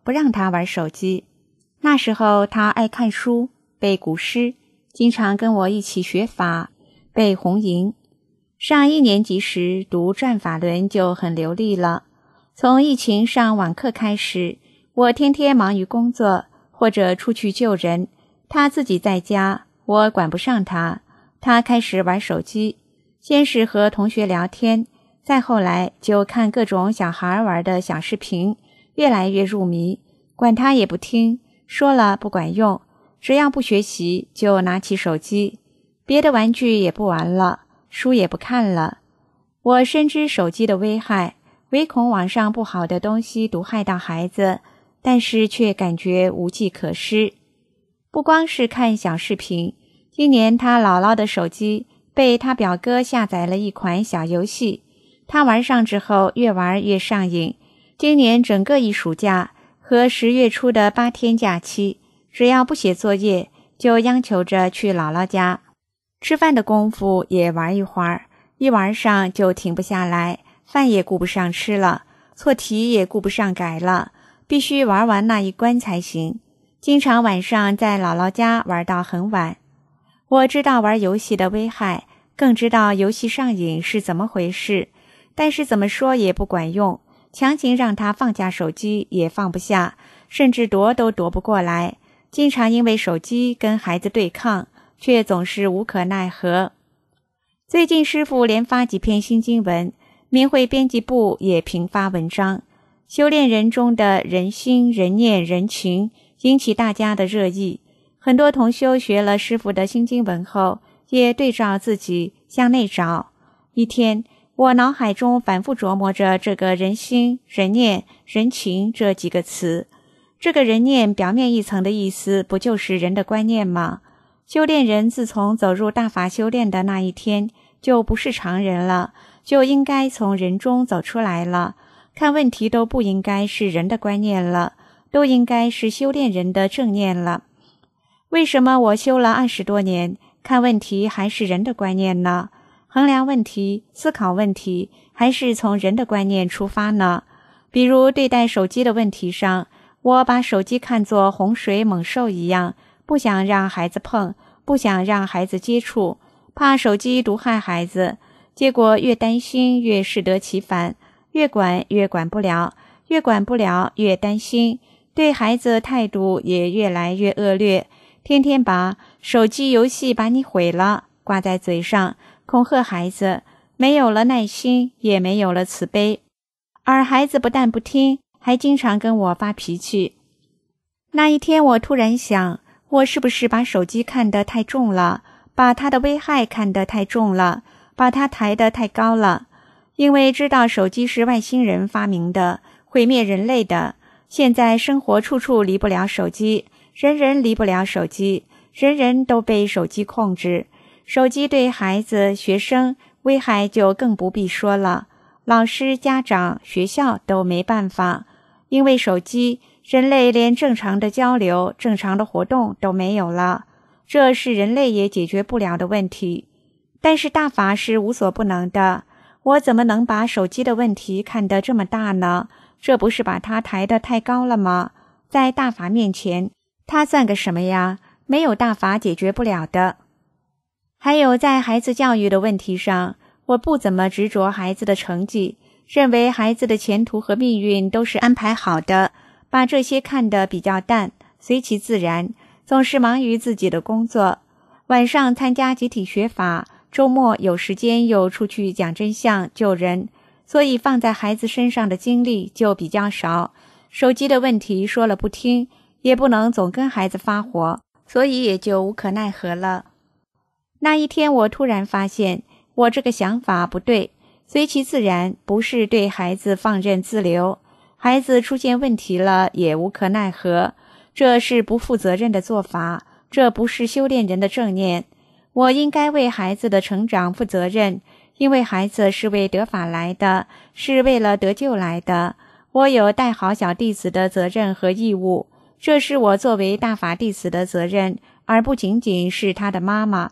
不让他玩手机。那时候他爱看书，背古诗，经常跟我一起学法，背红吟。上1年级时读转法轮就很流利了。从疫情上网课开始，我天天忙于工作或者出去救人，他自己在家，我管不上他。他开始玩手机，先是和同学聊天，再后来就看各种小孩玩的小视频，越来越入迷，管他也不听，说了不管用，只要不学习就拿起手机，别的玩具也不玩了，书也不看了。我深知手机的危害，唯恐网上不好的东西毒害到孩子，但是却感觉无计可施。不光是看小视频，今年他姥姥的手机被他表哥下载了一款小游戏，他玩上之后越玩越上瘾。今年整个一暑假和10月初的8天假期，只要不写作业，就央求着去姥姥家。吃饭的功夫也玩一会儿，一玩上就停不下来，饭也顾不上吃了，错题也顾不上改了，必须玩完那一关才行。经常晚上在姥姥家玩到很晚。我知道玩游戏的危害，更知道游戏上瘾是怎么回事，但是怎么说也不管用，强行让他放下手机也放不下，甚至夺都夺不过来，经常因为手机跟孩子对抗，却总是无可奈何。最近师父连发几篇新经文，明慧编辑部也频发文章，修炼人中的人心、人念、人情引起大家的热议。很多同修学了师父的新经文后，也对照自己向内找。一天，我脑海中反复琢磨着这个人心、人念、人情这几个词。这个人念表面一层的意思，不就是人的观念吗？修炼人自从走入大法修炼的那一天，就不是常人了，就应该从人中走出来了。看问题都不应该是人的观念了，都应该是修炼人的正念了。为什么我修了20多年，看问题还是人的观念呢？衡量问题、思考问题，还是从人的观念出发呢？比如对待手机的问题上，我把手机看作洪水猛兽一样，不想让孩子碰，不想让孩子接触，怕手机毒害孩子，结果越担心越适得其反，越管越管不了，越管不了越担心，对孩子态度也越来越恶劣，天天把手机游戏把你毁了挂在嘴上，恐吓孩子，没有了耐心，也没有了慈悲。而孩子不但不听，还经常跟我发脾气。那一天我突然想，我是不是把手机看得太重了，把它的危害看得太重了，把它抬得太高了。因为知道手机是外星人发明的，毁灭人类的，现在生活处处离不了手机，人人离不了手机，人人都被手机控制。手机对孩子、学生危害就更不必说了，老师、家长、学校都没办法。因为手机，人类连正常的交流、正常的活动都没有了，这是人类也解决不了的问题。但是大法是无所不能的，我怎么能把手机的问题看得这么大呢？这不是把它抬得太高了吗？在大法面前，它算个什么呀？没有大法解决不了的。还有在孩子教育的问题上，我不怎么执着孩子的成绩，认为孩子的前途和命运都是安排好的，把这些看得比较淡，随其自然，总是忙于自己的工作。晚上参加集体学法，周末有时间又出去讲真相、救人，所以放在孩子身上的精力就比较少。手机的问题说了不听，也不能总跟孩子发火，所以也就无可奈何了。那一天我突然发现，我这个想法不对，随其自然不是对孩子放任自流，孩子出现问题了也无可奈何，这是不负责任的做法，这不是修炼人的正念。我应该为孩子的成长负责任，因为孩子是为得法来的，是为了得救来的，我有带好小弟子的责任和义务，这是我作为大法弟子的责任，而不仅仅是他的妈妈。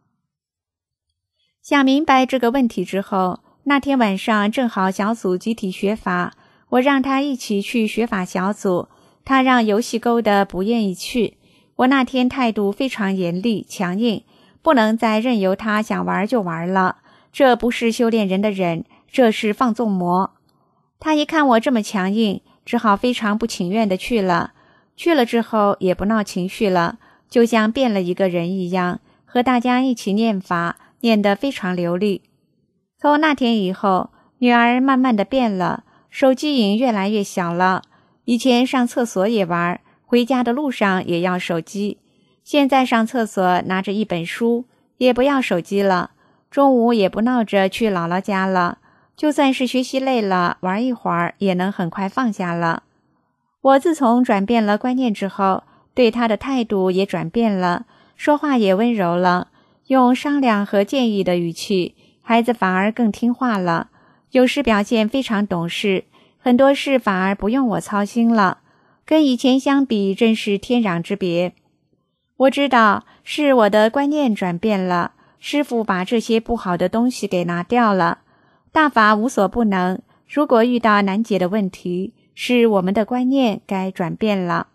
想明白这个问题之后，那天晚上正好小组集体学法，我让他一起去学法小组， 他让游戏勾的不愿意去。我那天态度非常严厉强硬，不能再任由他想玩就玩了，这不是修炼人的忍，这是放纵魔。他一看我这么强硬，只好非常不情愿地去了。去了之后也不闹情绪了，就像变了一个人一样，和大家一起念法，念得非常流利。从那天以后，女儿慢慢地变了，手机瘾越来越小了。以前上厕所也玩，回家的路上也要手机，现在上厕所拿着一本书，也不要手机了。中午也不闹着去姥姥家了，就算是学习累了，玩一会儿也能很快放下了。我自从转变了观念之后，对他的态度也转变了，说话也温柔了，用商量和建议的语气，孩子反而更听话了，有时表现非常懂事，很多事反而不用我操心了，跟以前相比真是天壤之别。我知道是我的观念转变了，师父把这些不好的东西给拿掉了。大法无所不能，如果遇到难解的问题，是我们的观念该转变了。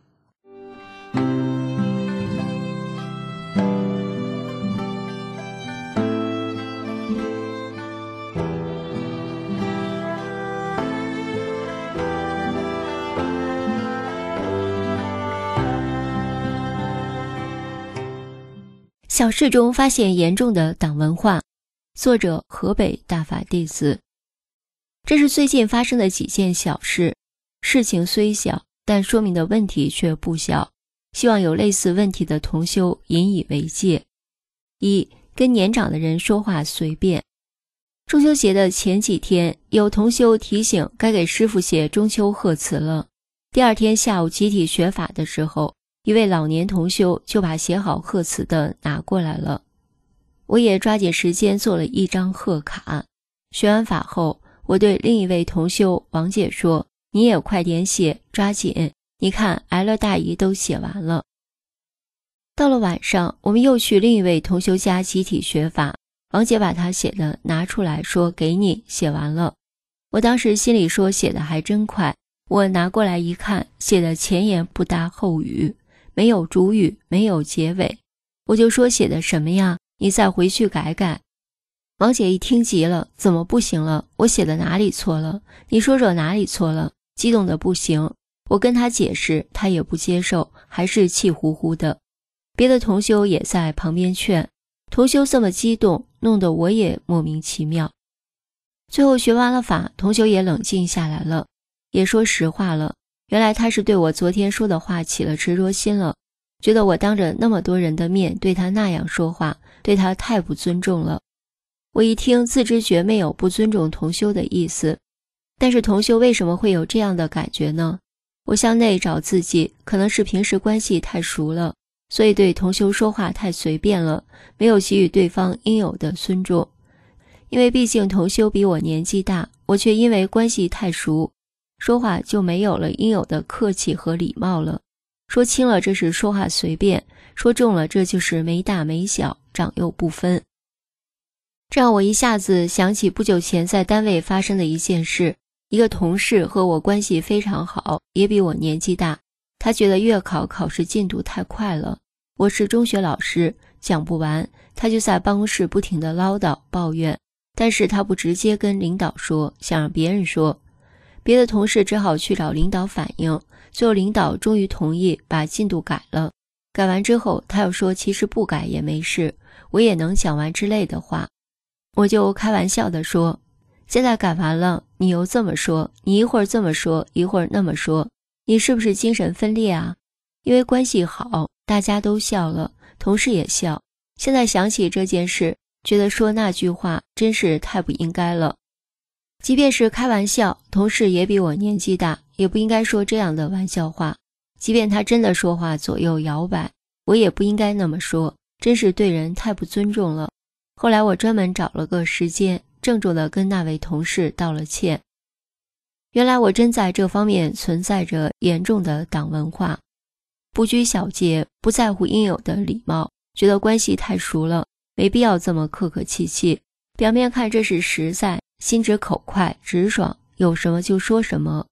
小事中发现严重的党文化，作者河北大法弟子。这是最近发生的几件小事，事情虽小，但说明的问题却不小，希望有类似问题的同修引以为戒。一、跟年长的人说话随便。中秋节的前几天，有同修提醒该给师父写中秋贺词了。第二天下午集体学法的时候，一位老年同修就把写好贺词的拿过来了。我也抓紧时间做了一张贺卡。学完法后，我对另一位同修王姐说，你也快点写，抓紧，你看挨了大姨都写完了。到了晚上，我们又去另一位同修家集体学法，王姐把她写的拿出来说，给你，写完了。我当时心里说写的还真快，我拿过来一看，写的前言不搭后语，没有主语，没有结尾。我就说写的什么呀，你再回去改改。王姐一听急了，怎么不行了？我写的哪里错了？你说说哪里错了？激动的不行。我跟她解释，她也不接受，还是气呼呼的。别的同修也在旁边劝，同修这么激动，弄得我也莫名其妙。最后学完了法，同修也冷静下来了，也说实话了。原来他是对我昨天说的话起了执着心了，觉得我当着那么多人的面对他那样说话，对他太不尊重了。我一听自知觉没有不尊重同修的意思，但是同修为什么会有这样的感觉呢？我向内找自己，可能是平时关系太熟了，所以对同修说话太随便了，没有给予对方应有的尊重。因为毕竟同修比我年纪大，我却因为关系太熟，说话就没有了应有的客气和礼貌了。说轻了这是说话随便，说重了这就是没大没小，长幼不分。这让我一下子想起不久前在单位发生的一件事。一个同事和我关系非常好，也比我年纪大，他觉得月考考试进度太快了，我是中学老师，讲不完，他就在办公室不停地唠叨抱怨，但是他不直接跟领导说，想让别人说。别的同事只好去找领导反映，最后领导终于同意把进度改了。改完之后，他又说其实不改也没事，我也能讲完之类的话。我就开玩笑地说，现在改完了，你又这么说，你一会儿这么说，一会儿那么说，你是不是精神分裂啊？因为关系好，大家都笑了，同事也笑。现在想起这件事，觉得说那句话真是太不应该了。即便是开玩笑，同事也比我年纪大，也不应该说这样的玩笑话。即便他真的说话左右摇摆，我也不应该那么说，真是对人太不尊重了。后来我专门找了个时间，郑重地跟那位同事道了歉。原来我真在这方面存在着严重的党文化，不拘小节，不在乎应有的礼貌，觉得关系太熟了，没必要这么客客气气。表面看这是实在，心直口快直爽，有什么就说什么。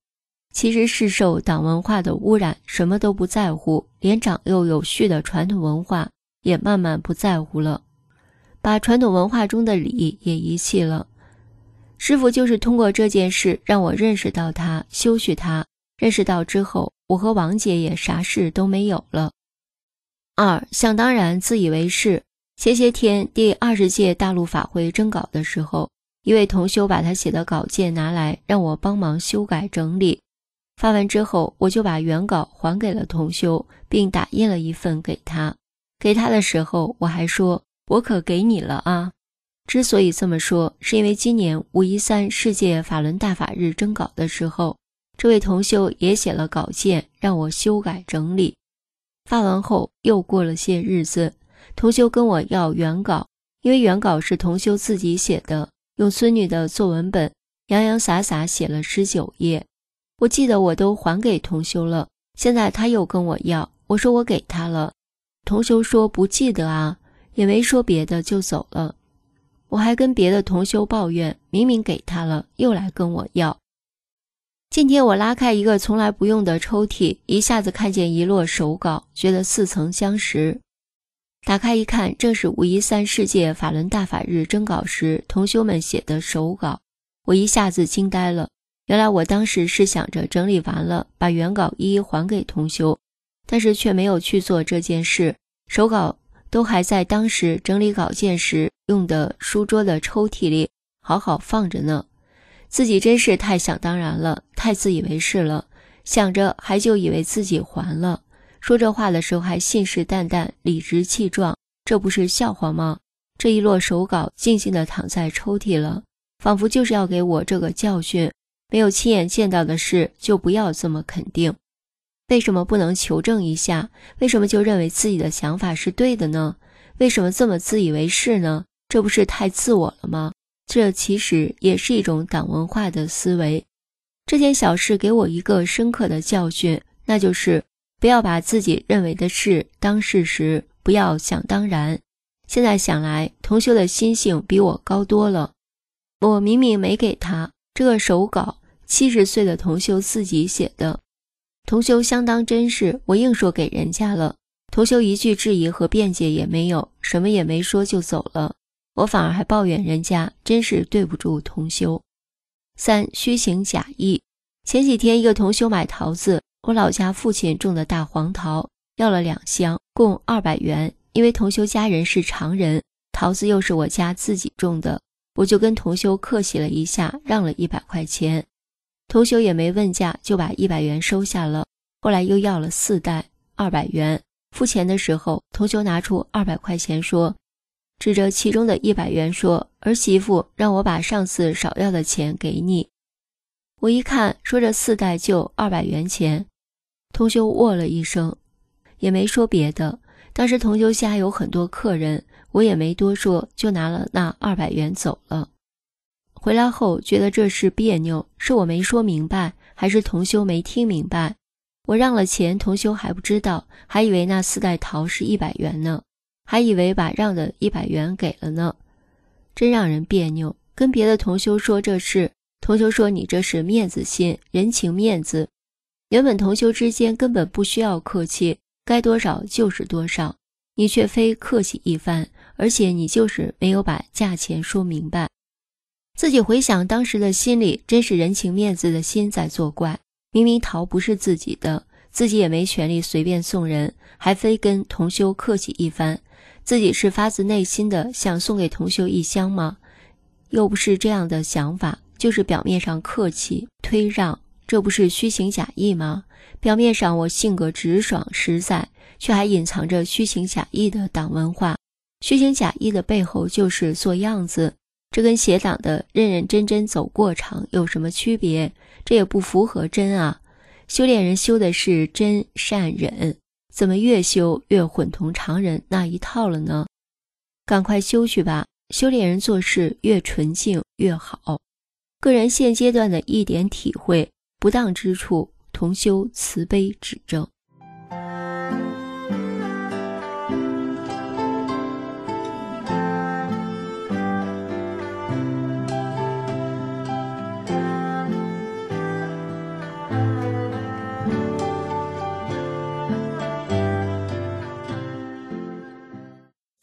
其实是受党文化的污染，什么都不在乎，连长幼有序的传统文化也慢慢不在乎了，把传统文化中的礼也遗弃了。师父就是通过这件事让我认识到他，修续他，认识到之后，我和王姐也啥事都没有了。2. 想当然，自以为是。前些天第20届大陆法会征稿的时候，一位同修把他写的稿件拿来让我帮忙修改整理，发完之后我就把原稿还给了同修，并打印了一份给他。给他的时候我还说，我可给你了啊。之所以这么说，是因为今年513世界法轮大法日征稿的时候，这位同修也写了稿件让我修改整理。发完后又过了些日子，同修跟我要原稿，因为原稿是同修自己写的，用孙女的作文本洋洋洒洒写了19页。我记得我都还给同修了，现在他又跟我要，我说我给他了。同修说不记得啊，也没说别的就走了。我还跟别的同修抱怨，明明给他了，又来跟我要。今天我拉开一个从来不用的抽屉，一下子看见一摞手稿，觉得似曾相识。打开一看，正是513世界法轮大法日征稿时同修们写的手稿。我一下子惊呆了，原来我当时是想着整理完了把原稿一一还给同修，但是却没有去做这件事，手稿都还在当时整理稿件时用的书桌的抽屉里好好放着呢。自己真是太想当然了，太自以为是了，想着还就以为自己还了，说这话的时候还信誓旦旦，理直气壮，这不是笑话吗？这一摞手稿静静地躺在抽屉了，仿佛就是要给我这个教训，没有亲眼见到的事就不要这么肯定。为什么不能求证一下？为什么就认为自己的想法是对的呢？为什么这么自以为是呢？这不是太自我了吗？这其实也是一种党文化的思维。这件小事给我一个深刻的教训，那就是不要把自己认为的事当事实，不要想当然。现在想来，同修的心性比我高多了。我明明没给他这个手稿，70岁的同修自己写的，同修相当真实，我硬说给人家了，同修一句质疑和辩解也没有，什么也没说就走了，我反而还抱怨人家，真是对不住同修。3. 虚情假意。前几天一个同修买桃子，我老家父亲种的大黄桃，要了2箱，共200元。因为同修家人是常人，桃子又是我家自己种的，我就跟同修客气了一下，让了100块钱。同修也没问价，就把100元收下了。后来又要了4袋200元，付钱的时候，同修拿出200块钱说，指着其中的100元说，儿媳妇让我把上次少要的钱给你。我一看，说这4袋就200元钱，同修喔了一声，也没说别的。当时同修家有很多客人，我也没多说，就拿了那200元走了。回来后觉得这事别扭，是我没说明白，还是同修没听明白？我让了钱，同修还不知道，还以为那4袋桃是100元呢，还以为把让的100元给了呢，真让人别扭。跟别的同修说这事，同修说你这是面子心，人情面子。原本同修之间根本不需要客气，该多少就是多少，你却非客气一番，而且你就是没有把价钱说明白。自己回想当时的心里，真是人情面子的心在作怪。明明桃不是自己的，自己也没权利随便送人，还非跟同修客气一番。自己是发自内心的想送给同修1箱吗？又不是这样的想法，就是表面上客气推让，这不是虚情假意吗？表面上我性格直爽实在，却还隐藏着虚情假意的党文化。虚情假意的背后就是做样子，这跟邪党的认认真真走过场有什么区别？这也不符合真啊！修炼人修的是真善忍，怎么越修越混同常人那一套了呢？赶快修去吧，修炼人做事越纯净越好。个人现阶段的一点体会，不当之处，同修慈悲指正。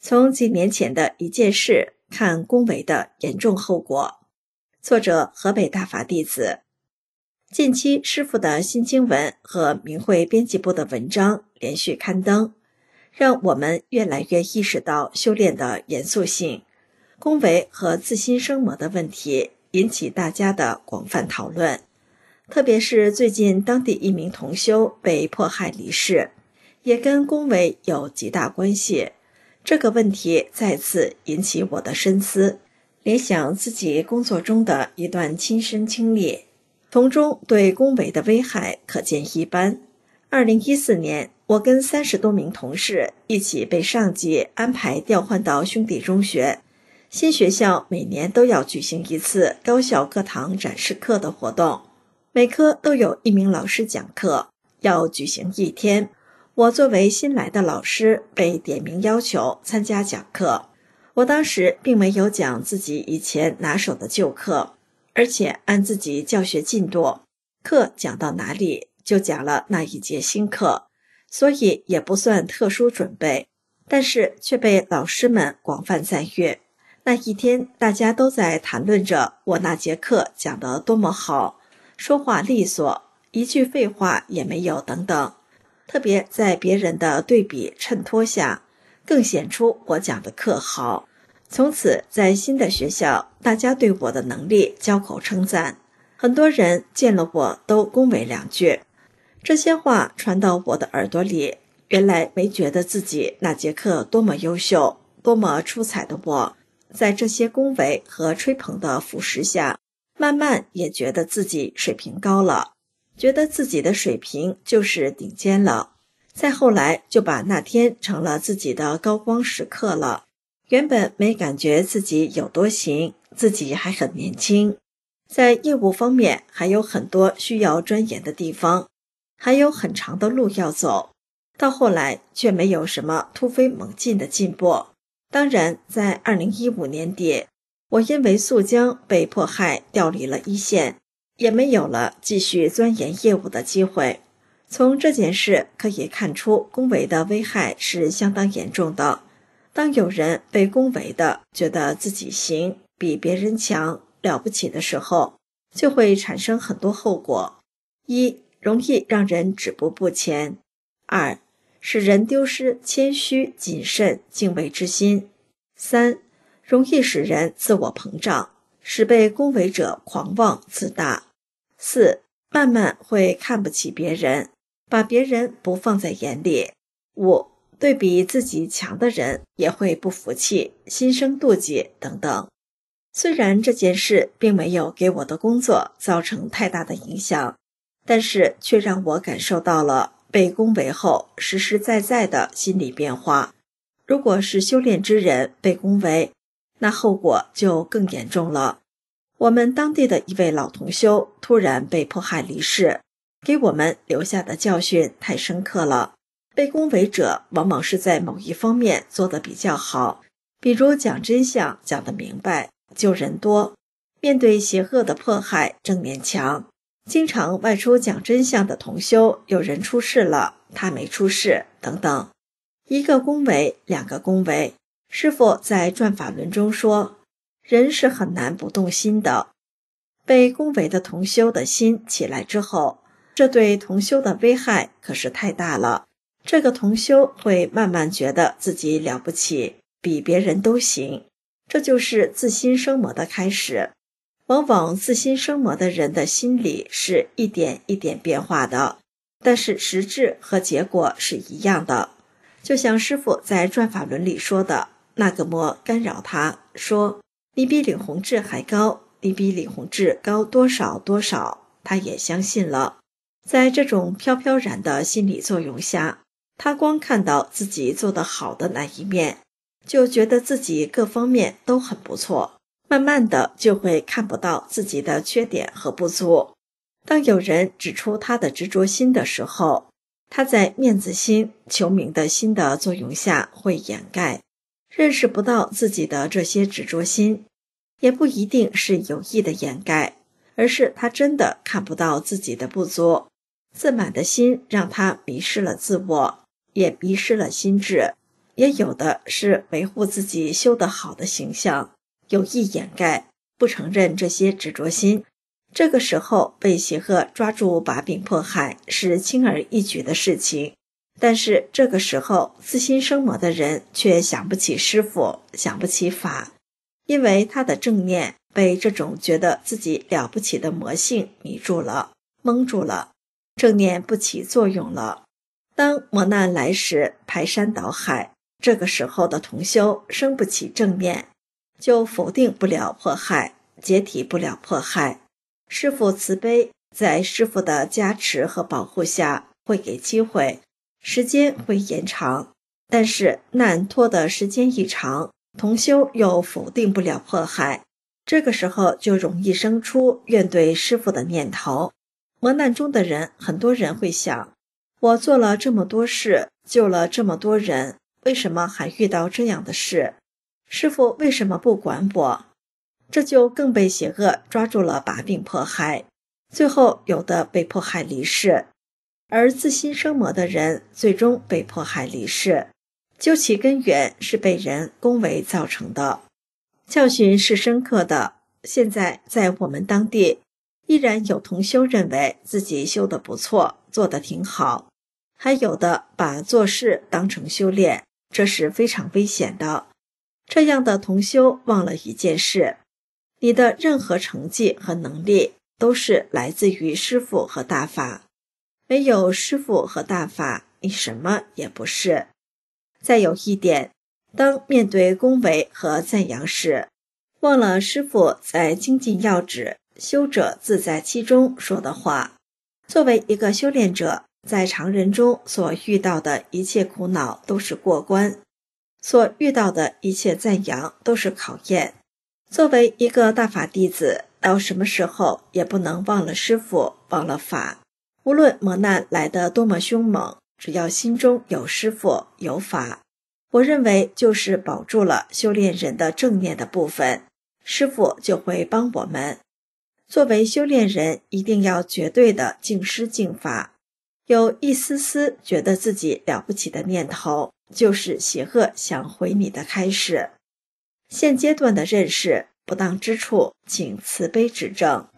从几年前的一件事看恭维的严重后果。作者河北大法弟子。近期师父的新经文和明慧编辑部的文章连续刊登，让我们越来越意识到修炼的严肃性。恭维和自心生魔的问题引起大家的广泛讨论，特别是最近当地一名同修被迫害离世，也跟恭维有极大关系。这个问题再次引起我的深思，联想自己工作中的一段亲身经历，从中对恭维的危害可见一斑。2014年，我跟30多名同事一起被上级安排调换到兄弟中学。新学校每年都要举行一次高校课堂展示课的活动，每科都有1名老师讲课，要举行1天。我作为新来的老师被点名要求参加讲课。我当时并没有讲自己以前拿手的旧课，而且按自己教学进度，课讲到哪里就讲了那一节新课，所以也不算特殊准备，但是却被老师们广泛赞誉。那一天大家都在谈论着我那节课讲得多么好，说话利索，一句废话也没有等等。特别在别人的对比衬托下，更显出我讲的课好。从此在新的学校，大家对我的能力交口称赞，很多人见了我都恭维2句。这些话传到我的耳朵里，原来没觉得自己那节课多么优秀，多么出彩的我，在这些恭维和吹捧的腐蚀下，慢慢也觉得自己水平高了，觉得自己的水平就是顶尖了。再后来就把那天成了自己的高光时刻了。原本没感觉自己有多行，自己还很年轻，在业务方面还有很多需要钻研的地方，还有很长的路要走，到后来却没有什么突飞猛进的进步。当然在2015年底，我因为宿江被迫害调离了一线，也没有了继续钻研业务的机会。从这件事可以看出，恭维的危害是相当严重的。当有人被恭维的觉得自己行，比别人强，了不起的时候，就会产生很多后果。1. 容易让人止步不前。2. 使人丢失谦虚、谨慎、敬畏之心。3. 容易使人自我膨胀，使被恭维者狂妄自大。4. 慢慢会看不起别人，把别人不放在眼里。5. 对比自己强的人也会不服气，心生妒忌等等。虽然这件事并没有给我的工作造成太大的影响，但是却让我感受到了被恭维后实实在在的心理变化。如果是修炼之人被恭维，那后果就更严重了。我们当地的一位老同修突然被迫害离世，给我们留下的教训太深刻了。被恭维者往往是在某一方面做得比较好，比如讲真相讲得明白，救人多，面对邪恶的迫害正面强。经常外出讲真相的同修，有人出事了，他没出事等等。1个恭维，2个恭维。师父在转法轮中说，人是很难不动心的。被恭维的同修的心起来之后，这对同修的危害可是太大了。这个同修会慢慢觉得自己了不起，比别人都行，这就是自心生魔的开始。往往自心生魔的人的心理是一点一点变化的，但是实质和结果是一样的。就像师父在转法轮里说的，那个魔干扰他，说你比李洪志还高，你比李洪志高多少多少，他也相信了。在这种飘飘然的心理作用下，他光看到自己做得好的那一面，就觉得自己各方面都很不错，慢慢的就会看不到自己的缺点和不足。当有人指出他的执着心的时候，他在面子心、求名的心的作用下会掩盖，认识不到自己的这些执着心，也不一定是有意的掩盖，而是他真的看不到自己的不足。自满的心让他迷失了自我，也迷失了心智。 也有的是维护自己修得好的形象，有意掩盖，不承认这些执着心。这个时候被邪恶抓住把柄迫害是轻而易举的事情，但是这个时候自心生魔的人却想不起师父，想不起法，因为他的正念被这种觉得自己了不起的魔性迷住了，蒙住了，正念不起作用了。当磨难来时排山倒海，这个时候的同修生不起正念，就否定不了迫害，解体不了迫害。师父慈悲，在师父的加持和保护下会给机会，时间会延长，但是难拖的时间一长，同修又否定不了迫害，这个时候就容易生出怨对师父的念头。磨难中的人，很多人会想，我做了这么多事，救了这么多人，为什么还遇到这样的事？师父为什么不管我？这就更被邪恶抓住了把柄迫害，最后有的被迫害离世，而自心生魔的人最终被迫害离世，究其根源是被人恭维造成的。教训是深刻的，现在在我们当地依然有同修认为自己修得不错，做得挺好，还有的把做事当成修炼，这是非常危险的。这样的同修忘了一件事，你的任何成绩和能力都是来自于师父和大法，没有师父和大法，你什么也不是。再有一点，当面对恭维和赞扬时，忘了师父在精进要旨修者自在其中说的话。作为一个修炼者，在常人中所遇到的一切苦恼都是过关，所遇到的一切赞扬都是考验。作为一个大法弟子，到什么时候也不能忘了师父，忘了法。无论磨难来得多么凶猛，只要心中有师父，有法，我认为就是保住了修炼人的正念的部分，师父就会帮我们。作为修炼人，一定要绝对的敬师敬法，有一丝丝觉得自己了不起的念头，就是邪恶想毁你的开始。现阶段的认识不当之处，请慈悲指正。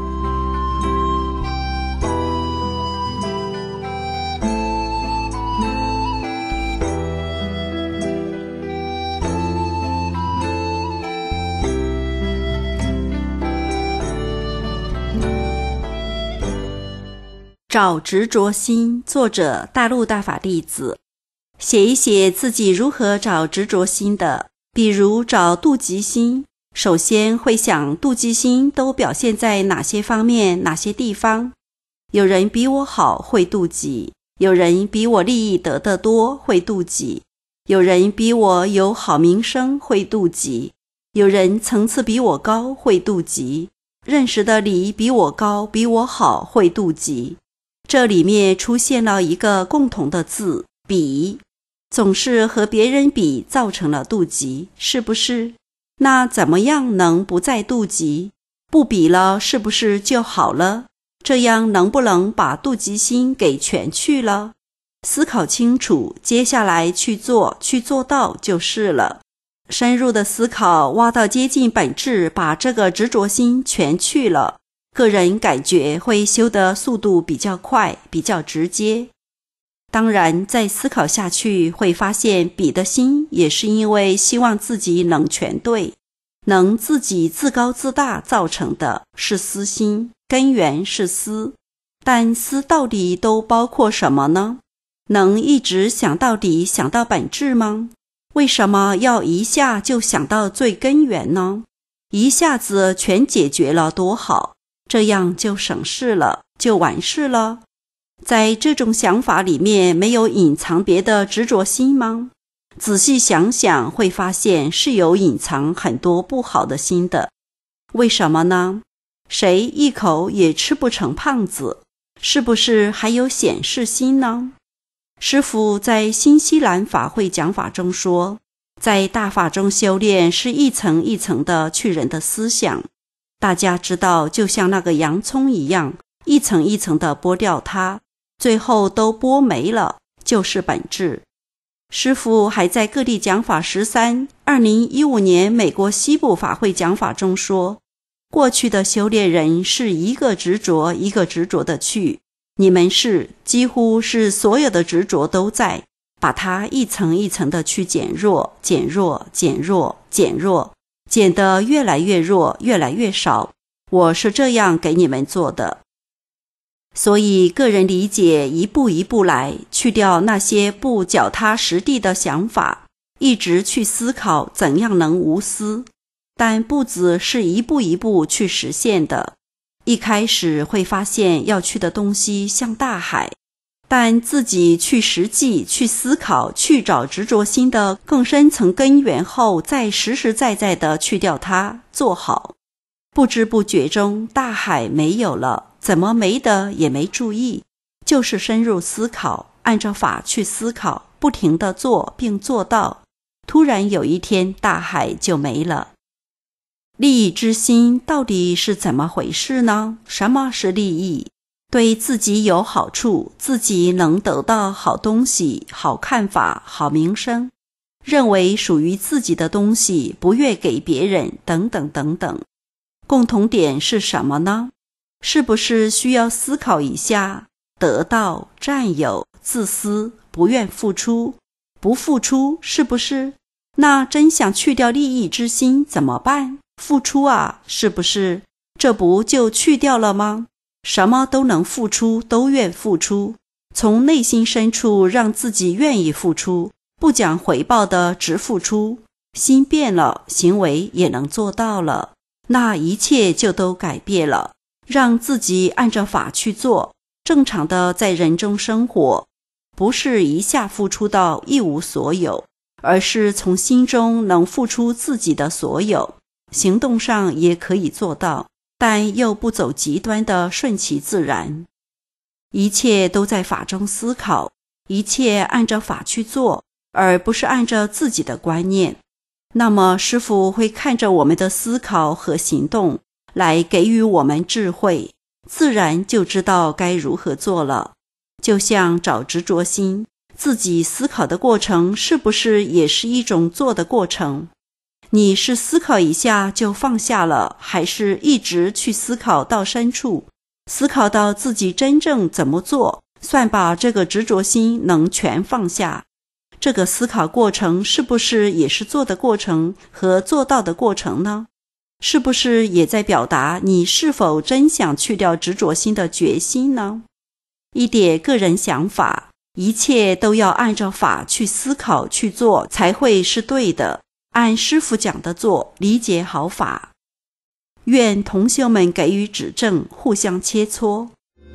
找执着心，作者大陆大法弟子。写一写自己如何找执着心的。比如找妒忌心，首先会想妒忌心都表现在哪些方面，哪些地方。有人比我好会妒忌，有人比我利益得得多会妒忌，有人比我有好名声会妒忌，有人层次比我高会妒忌，认识的理比我高比我好会妒忌。这里面出现了一个共同的字，比。总是和别人比造成了妒忌，是不是？那怎么样能不再妒忌？不比了是不是就好了？这样能不能把妒忌心给全去了？思考清楚，接下来去做到就是了。深入的思考，挖到接近本质，把这个执着心全去了，个人感觉会修得速度比较快，比较直接。当然再思考下去会发现，比的心也是因为希望自己能全对，能自己自高自大造成的，是私心，根源是私。但私到底都包括什么呢？能一直想到底，想到本质吗？为什么要一下就想到最根源呢？一下子全解决了多好，这样就省事了，就完事了。在这种想法里面，没有隐藏别的执着心吗？仔细想想会发现是有隐藏很多不好的心的。为什么呢？谁一口也吃不成胖子，是不是还有显示心呢？师父在新西兰法会讲法中说，在大法中修炼是一层一层的去人的思想，大家知道就像那个洋葱一样，一层一层的剥掉它，最后都剥没了，就是本质。 师父还在各地讲法13 2015年美国西部法会讲法中说，过去的修炼人是一个执着一个执着的去，你们是几乎是所有的执着都在，把它一层一层的去减弱减弱减弱减弱，减得越来越弱越来越少，我是这样给你们做的。所以个人理解一步一步来，去掉那些不脚踏实地的想法，一直去思考怎样能无私，但步子是一步一步去实现的。一开始会发现要去的东西像大海，但自己去实际去思考去找执着心的更深层根源后，再实实在在地去掉它，做好。不知不觉中大海没有了，怎么没的也没注意，就是深入思考，按照法去思考，不停地做并做到，突然有一天大海就没了。利益之心到底是怎么回事呢？什么是利益？对自己有好处，自己能得到好东西、好看法、好名声，认为属于自己的东西不愿给别人，等等等等。共同点是什么呢？是不是需要思考一下？得到、占有、自私、不愿付出，不付出是不是？那真想去掉利益之心怎么办？付出啊，是不是？这不就去掉了吗？什么都能付出，都愿付出，从内心深处让自己愿意付出，不讲回报的只付出，心变了，行为也能做到了，那一切就都改变了。让自己按照法去做，正常的在人中生活，不是一下付出到一无所有，而是从心中能付出自己的所有，行动上也可以做到，但又不走极端的顺其自然。一切都在法中思考，一切按照法去做，而不是按照自己的观念。那么师父会看着我们的思考和行动来给予我们智慧，自然就知道该如何做了。就像找执着心，自己思考的过程是不是也是一种做的过程？你是思考一下就放下了，还是一直去思考到深处，思考到自己真正怎么做，算把这个执着心能全放下？这个思考过程是不是也是做的过程和做到的过程呢？是不是也在表达你是否真想去掉执着心的决心呢？一点个人想法，一切都要按照法去思考去做才会是对的，按师父讲的做，理解好法。愿同修们给予指正，互相切磋。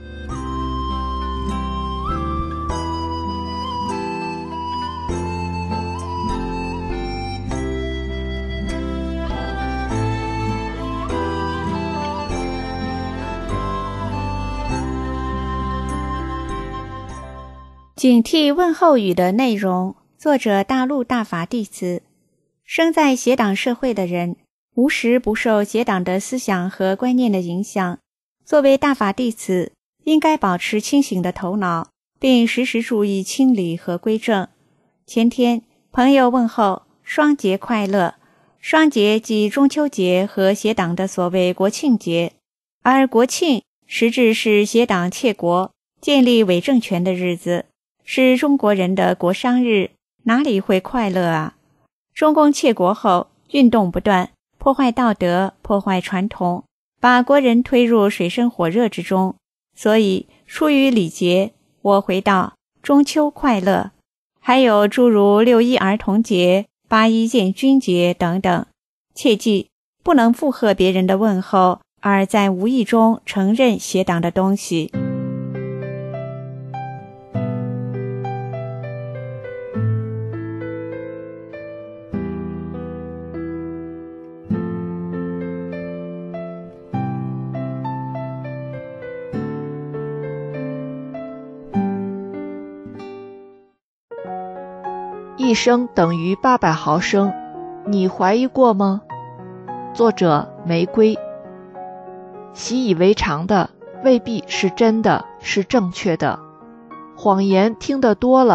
警惕问候语的内容，作者大陆大法弟子。生在邪党社会的人，无时不受邪党的思想和观念的影响。作为大法弟子，应该保持清醒的头脑，并时时注意清理和归正。前天，朋友问候双节快乐。双节即中秋节和邪党的所谓国庆节，而国庆实质是邪党窃国、建立伪政权的日子，是中国人的国殇日，哪里会快乐啊？中共窃国后，运动不断，破坏道德，破坏传统，把国人推入水深火热之中。所以出于礼节，我回道中秋快乐。还有诸如6·1儿童节、8·1建军节等等，切记不能附和别人的问候，而在无意中承认邪党的东西。 1升等于800毫升，你怀疑过吗？作者玫瑰。习以为常的未必是真的，是正确的。谎言听得多了，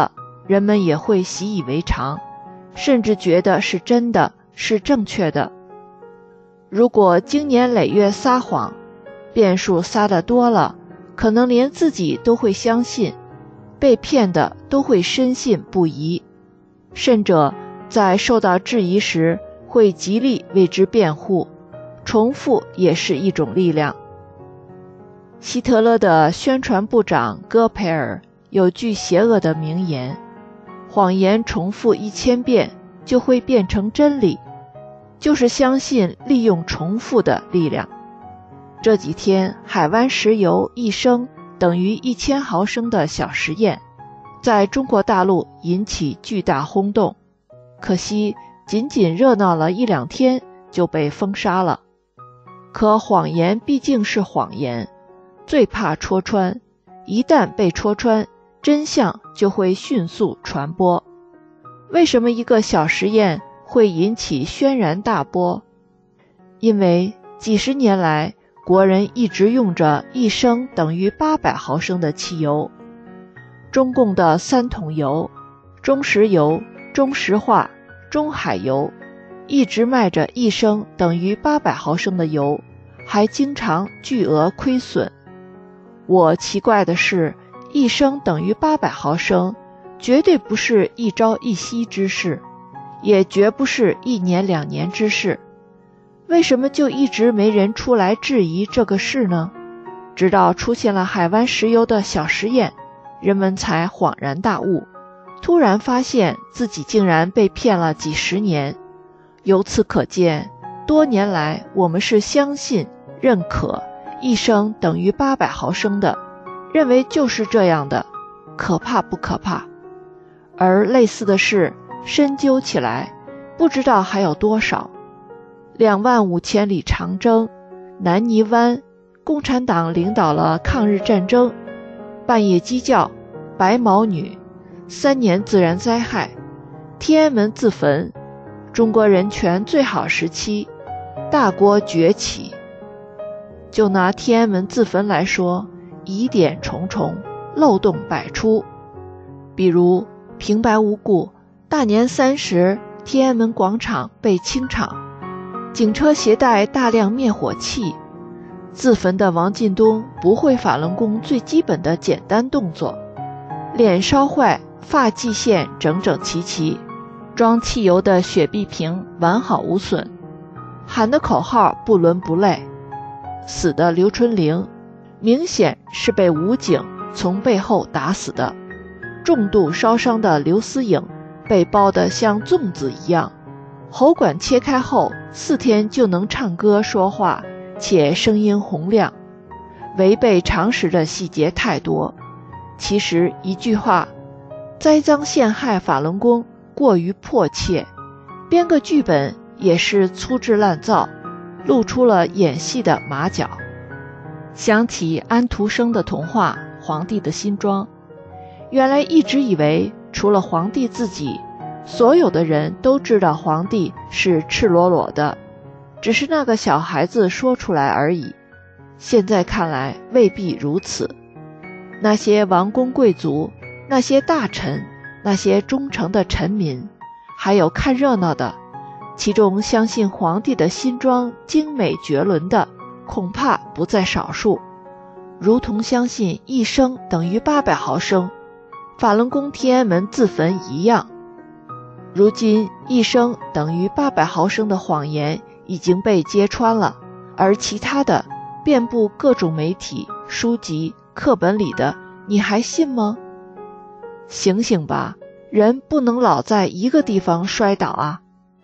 人们也会习以为常，甚至觉得是真的，是正确的。如果经年累月撒谎，变数撒得多了，可能连自己都会相信，被骗的都会深信不疑，甚者在受到质疑时会极力为之辩护，重复也是一种力量。希特勒的宣传部长戈培尔有句邪恶的名言：谎言重复1000遍就会变成真理，就是相信利用重复的力量。这几天海湾石油1升等于1000毫升的小实验，在中国大陆引起巨大轰动，可惜仅仅热闹了1-2天就被封杀了。可谎言毕竟是谎言，最怕戳穿，一旦被戳穿，真相就会迅速传播。为什么一个小实验会引起轩然大波？因为几十年来，国人一直用着1升等于800毫升的汽油。中共的3桶油、中石油、中石化、中海油一直卖着1升等于800毫升的油，还经常巨额亏损。我奇怪的是，1升等于800毫升绝对不是一朝一夕之事，也绝不是1年2年之事。为什么就一直没人出来质疑这个事呢？直到出现了海湾石油的小实验，人们才恍然大悟，突然发现自己竟然被骗了几十年。由此可见，多年来我们是相信、认可1升等于800毫升的，认为就是这样的，可怕不可怕？而类似的事深究起来，不知道还有多少。25000里长征，南泥湾，共产党领导了抗日战争，半夜鸡叫，白毛女，3年自然灾害，天安门自焚，中国人权最好时期，大国崛起。就拿天安门自焚来说，疑点重重，漏洞百出。比如平白无故，大年30天安门广场被清场，警车携带大量灭火器，自焚的王进东不会法轮功最基本的简单动作，脸烧坏，发际线整整齐齐，装汽油的雪碧瓶完好无损，喊的口号不伦不类。死的刘春玲明显是被武警从背后打死的，重度烧伤的刘思颖被包得像粽子一样，喉管切开后4天就能唱歌说话，且声音洪亮。违背常识的细节太多，其实一句话，栽赃陷害法轮功过于迫切，编个剧本也是粗制滥造，露出了演戏的马脚。想起安徒生的童话《皇帝的新装》，原来一直以为除了皇帝自己，所有的人都知道皇帝是赤裸裸的，只是那个小孩子说出来而已。现在看来未必如此。那些王公贵族，那些大臣，那些忠诚的臣民，还有看热闹的，其中相信皇帝的新装精美绝伦的，恐怕不在少数，如同相信1升等于800毫升，法轮功天安门自焚一样。如今1升等于800毫升的谎言已经被揭穿了，而其他的遍布各种媒体、书籍、课本里的，你还信吗？醒醒吧，人不能老在一个地方摔倒啊！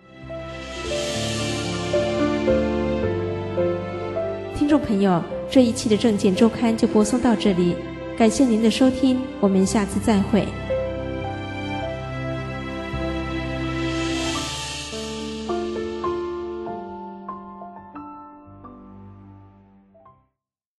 听众朋友，这一期的证件周刊就播送到这里，感谢您的收听，我们下次再会。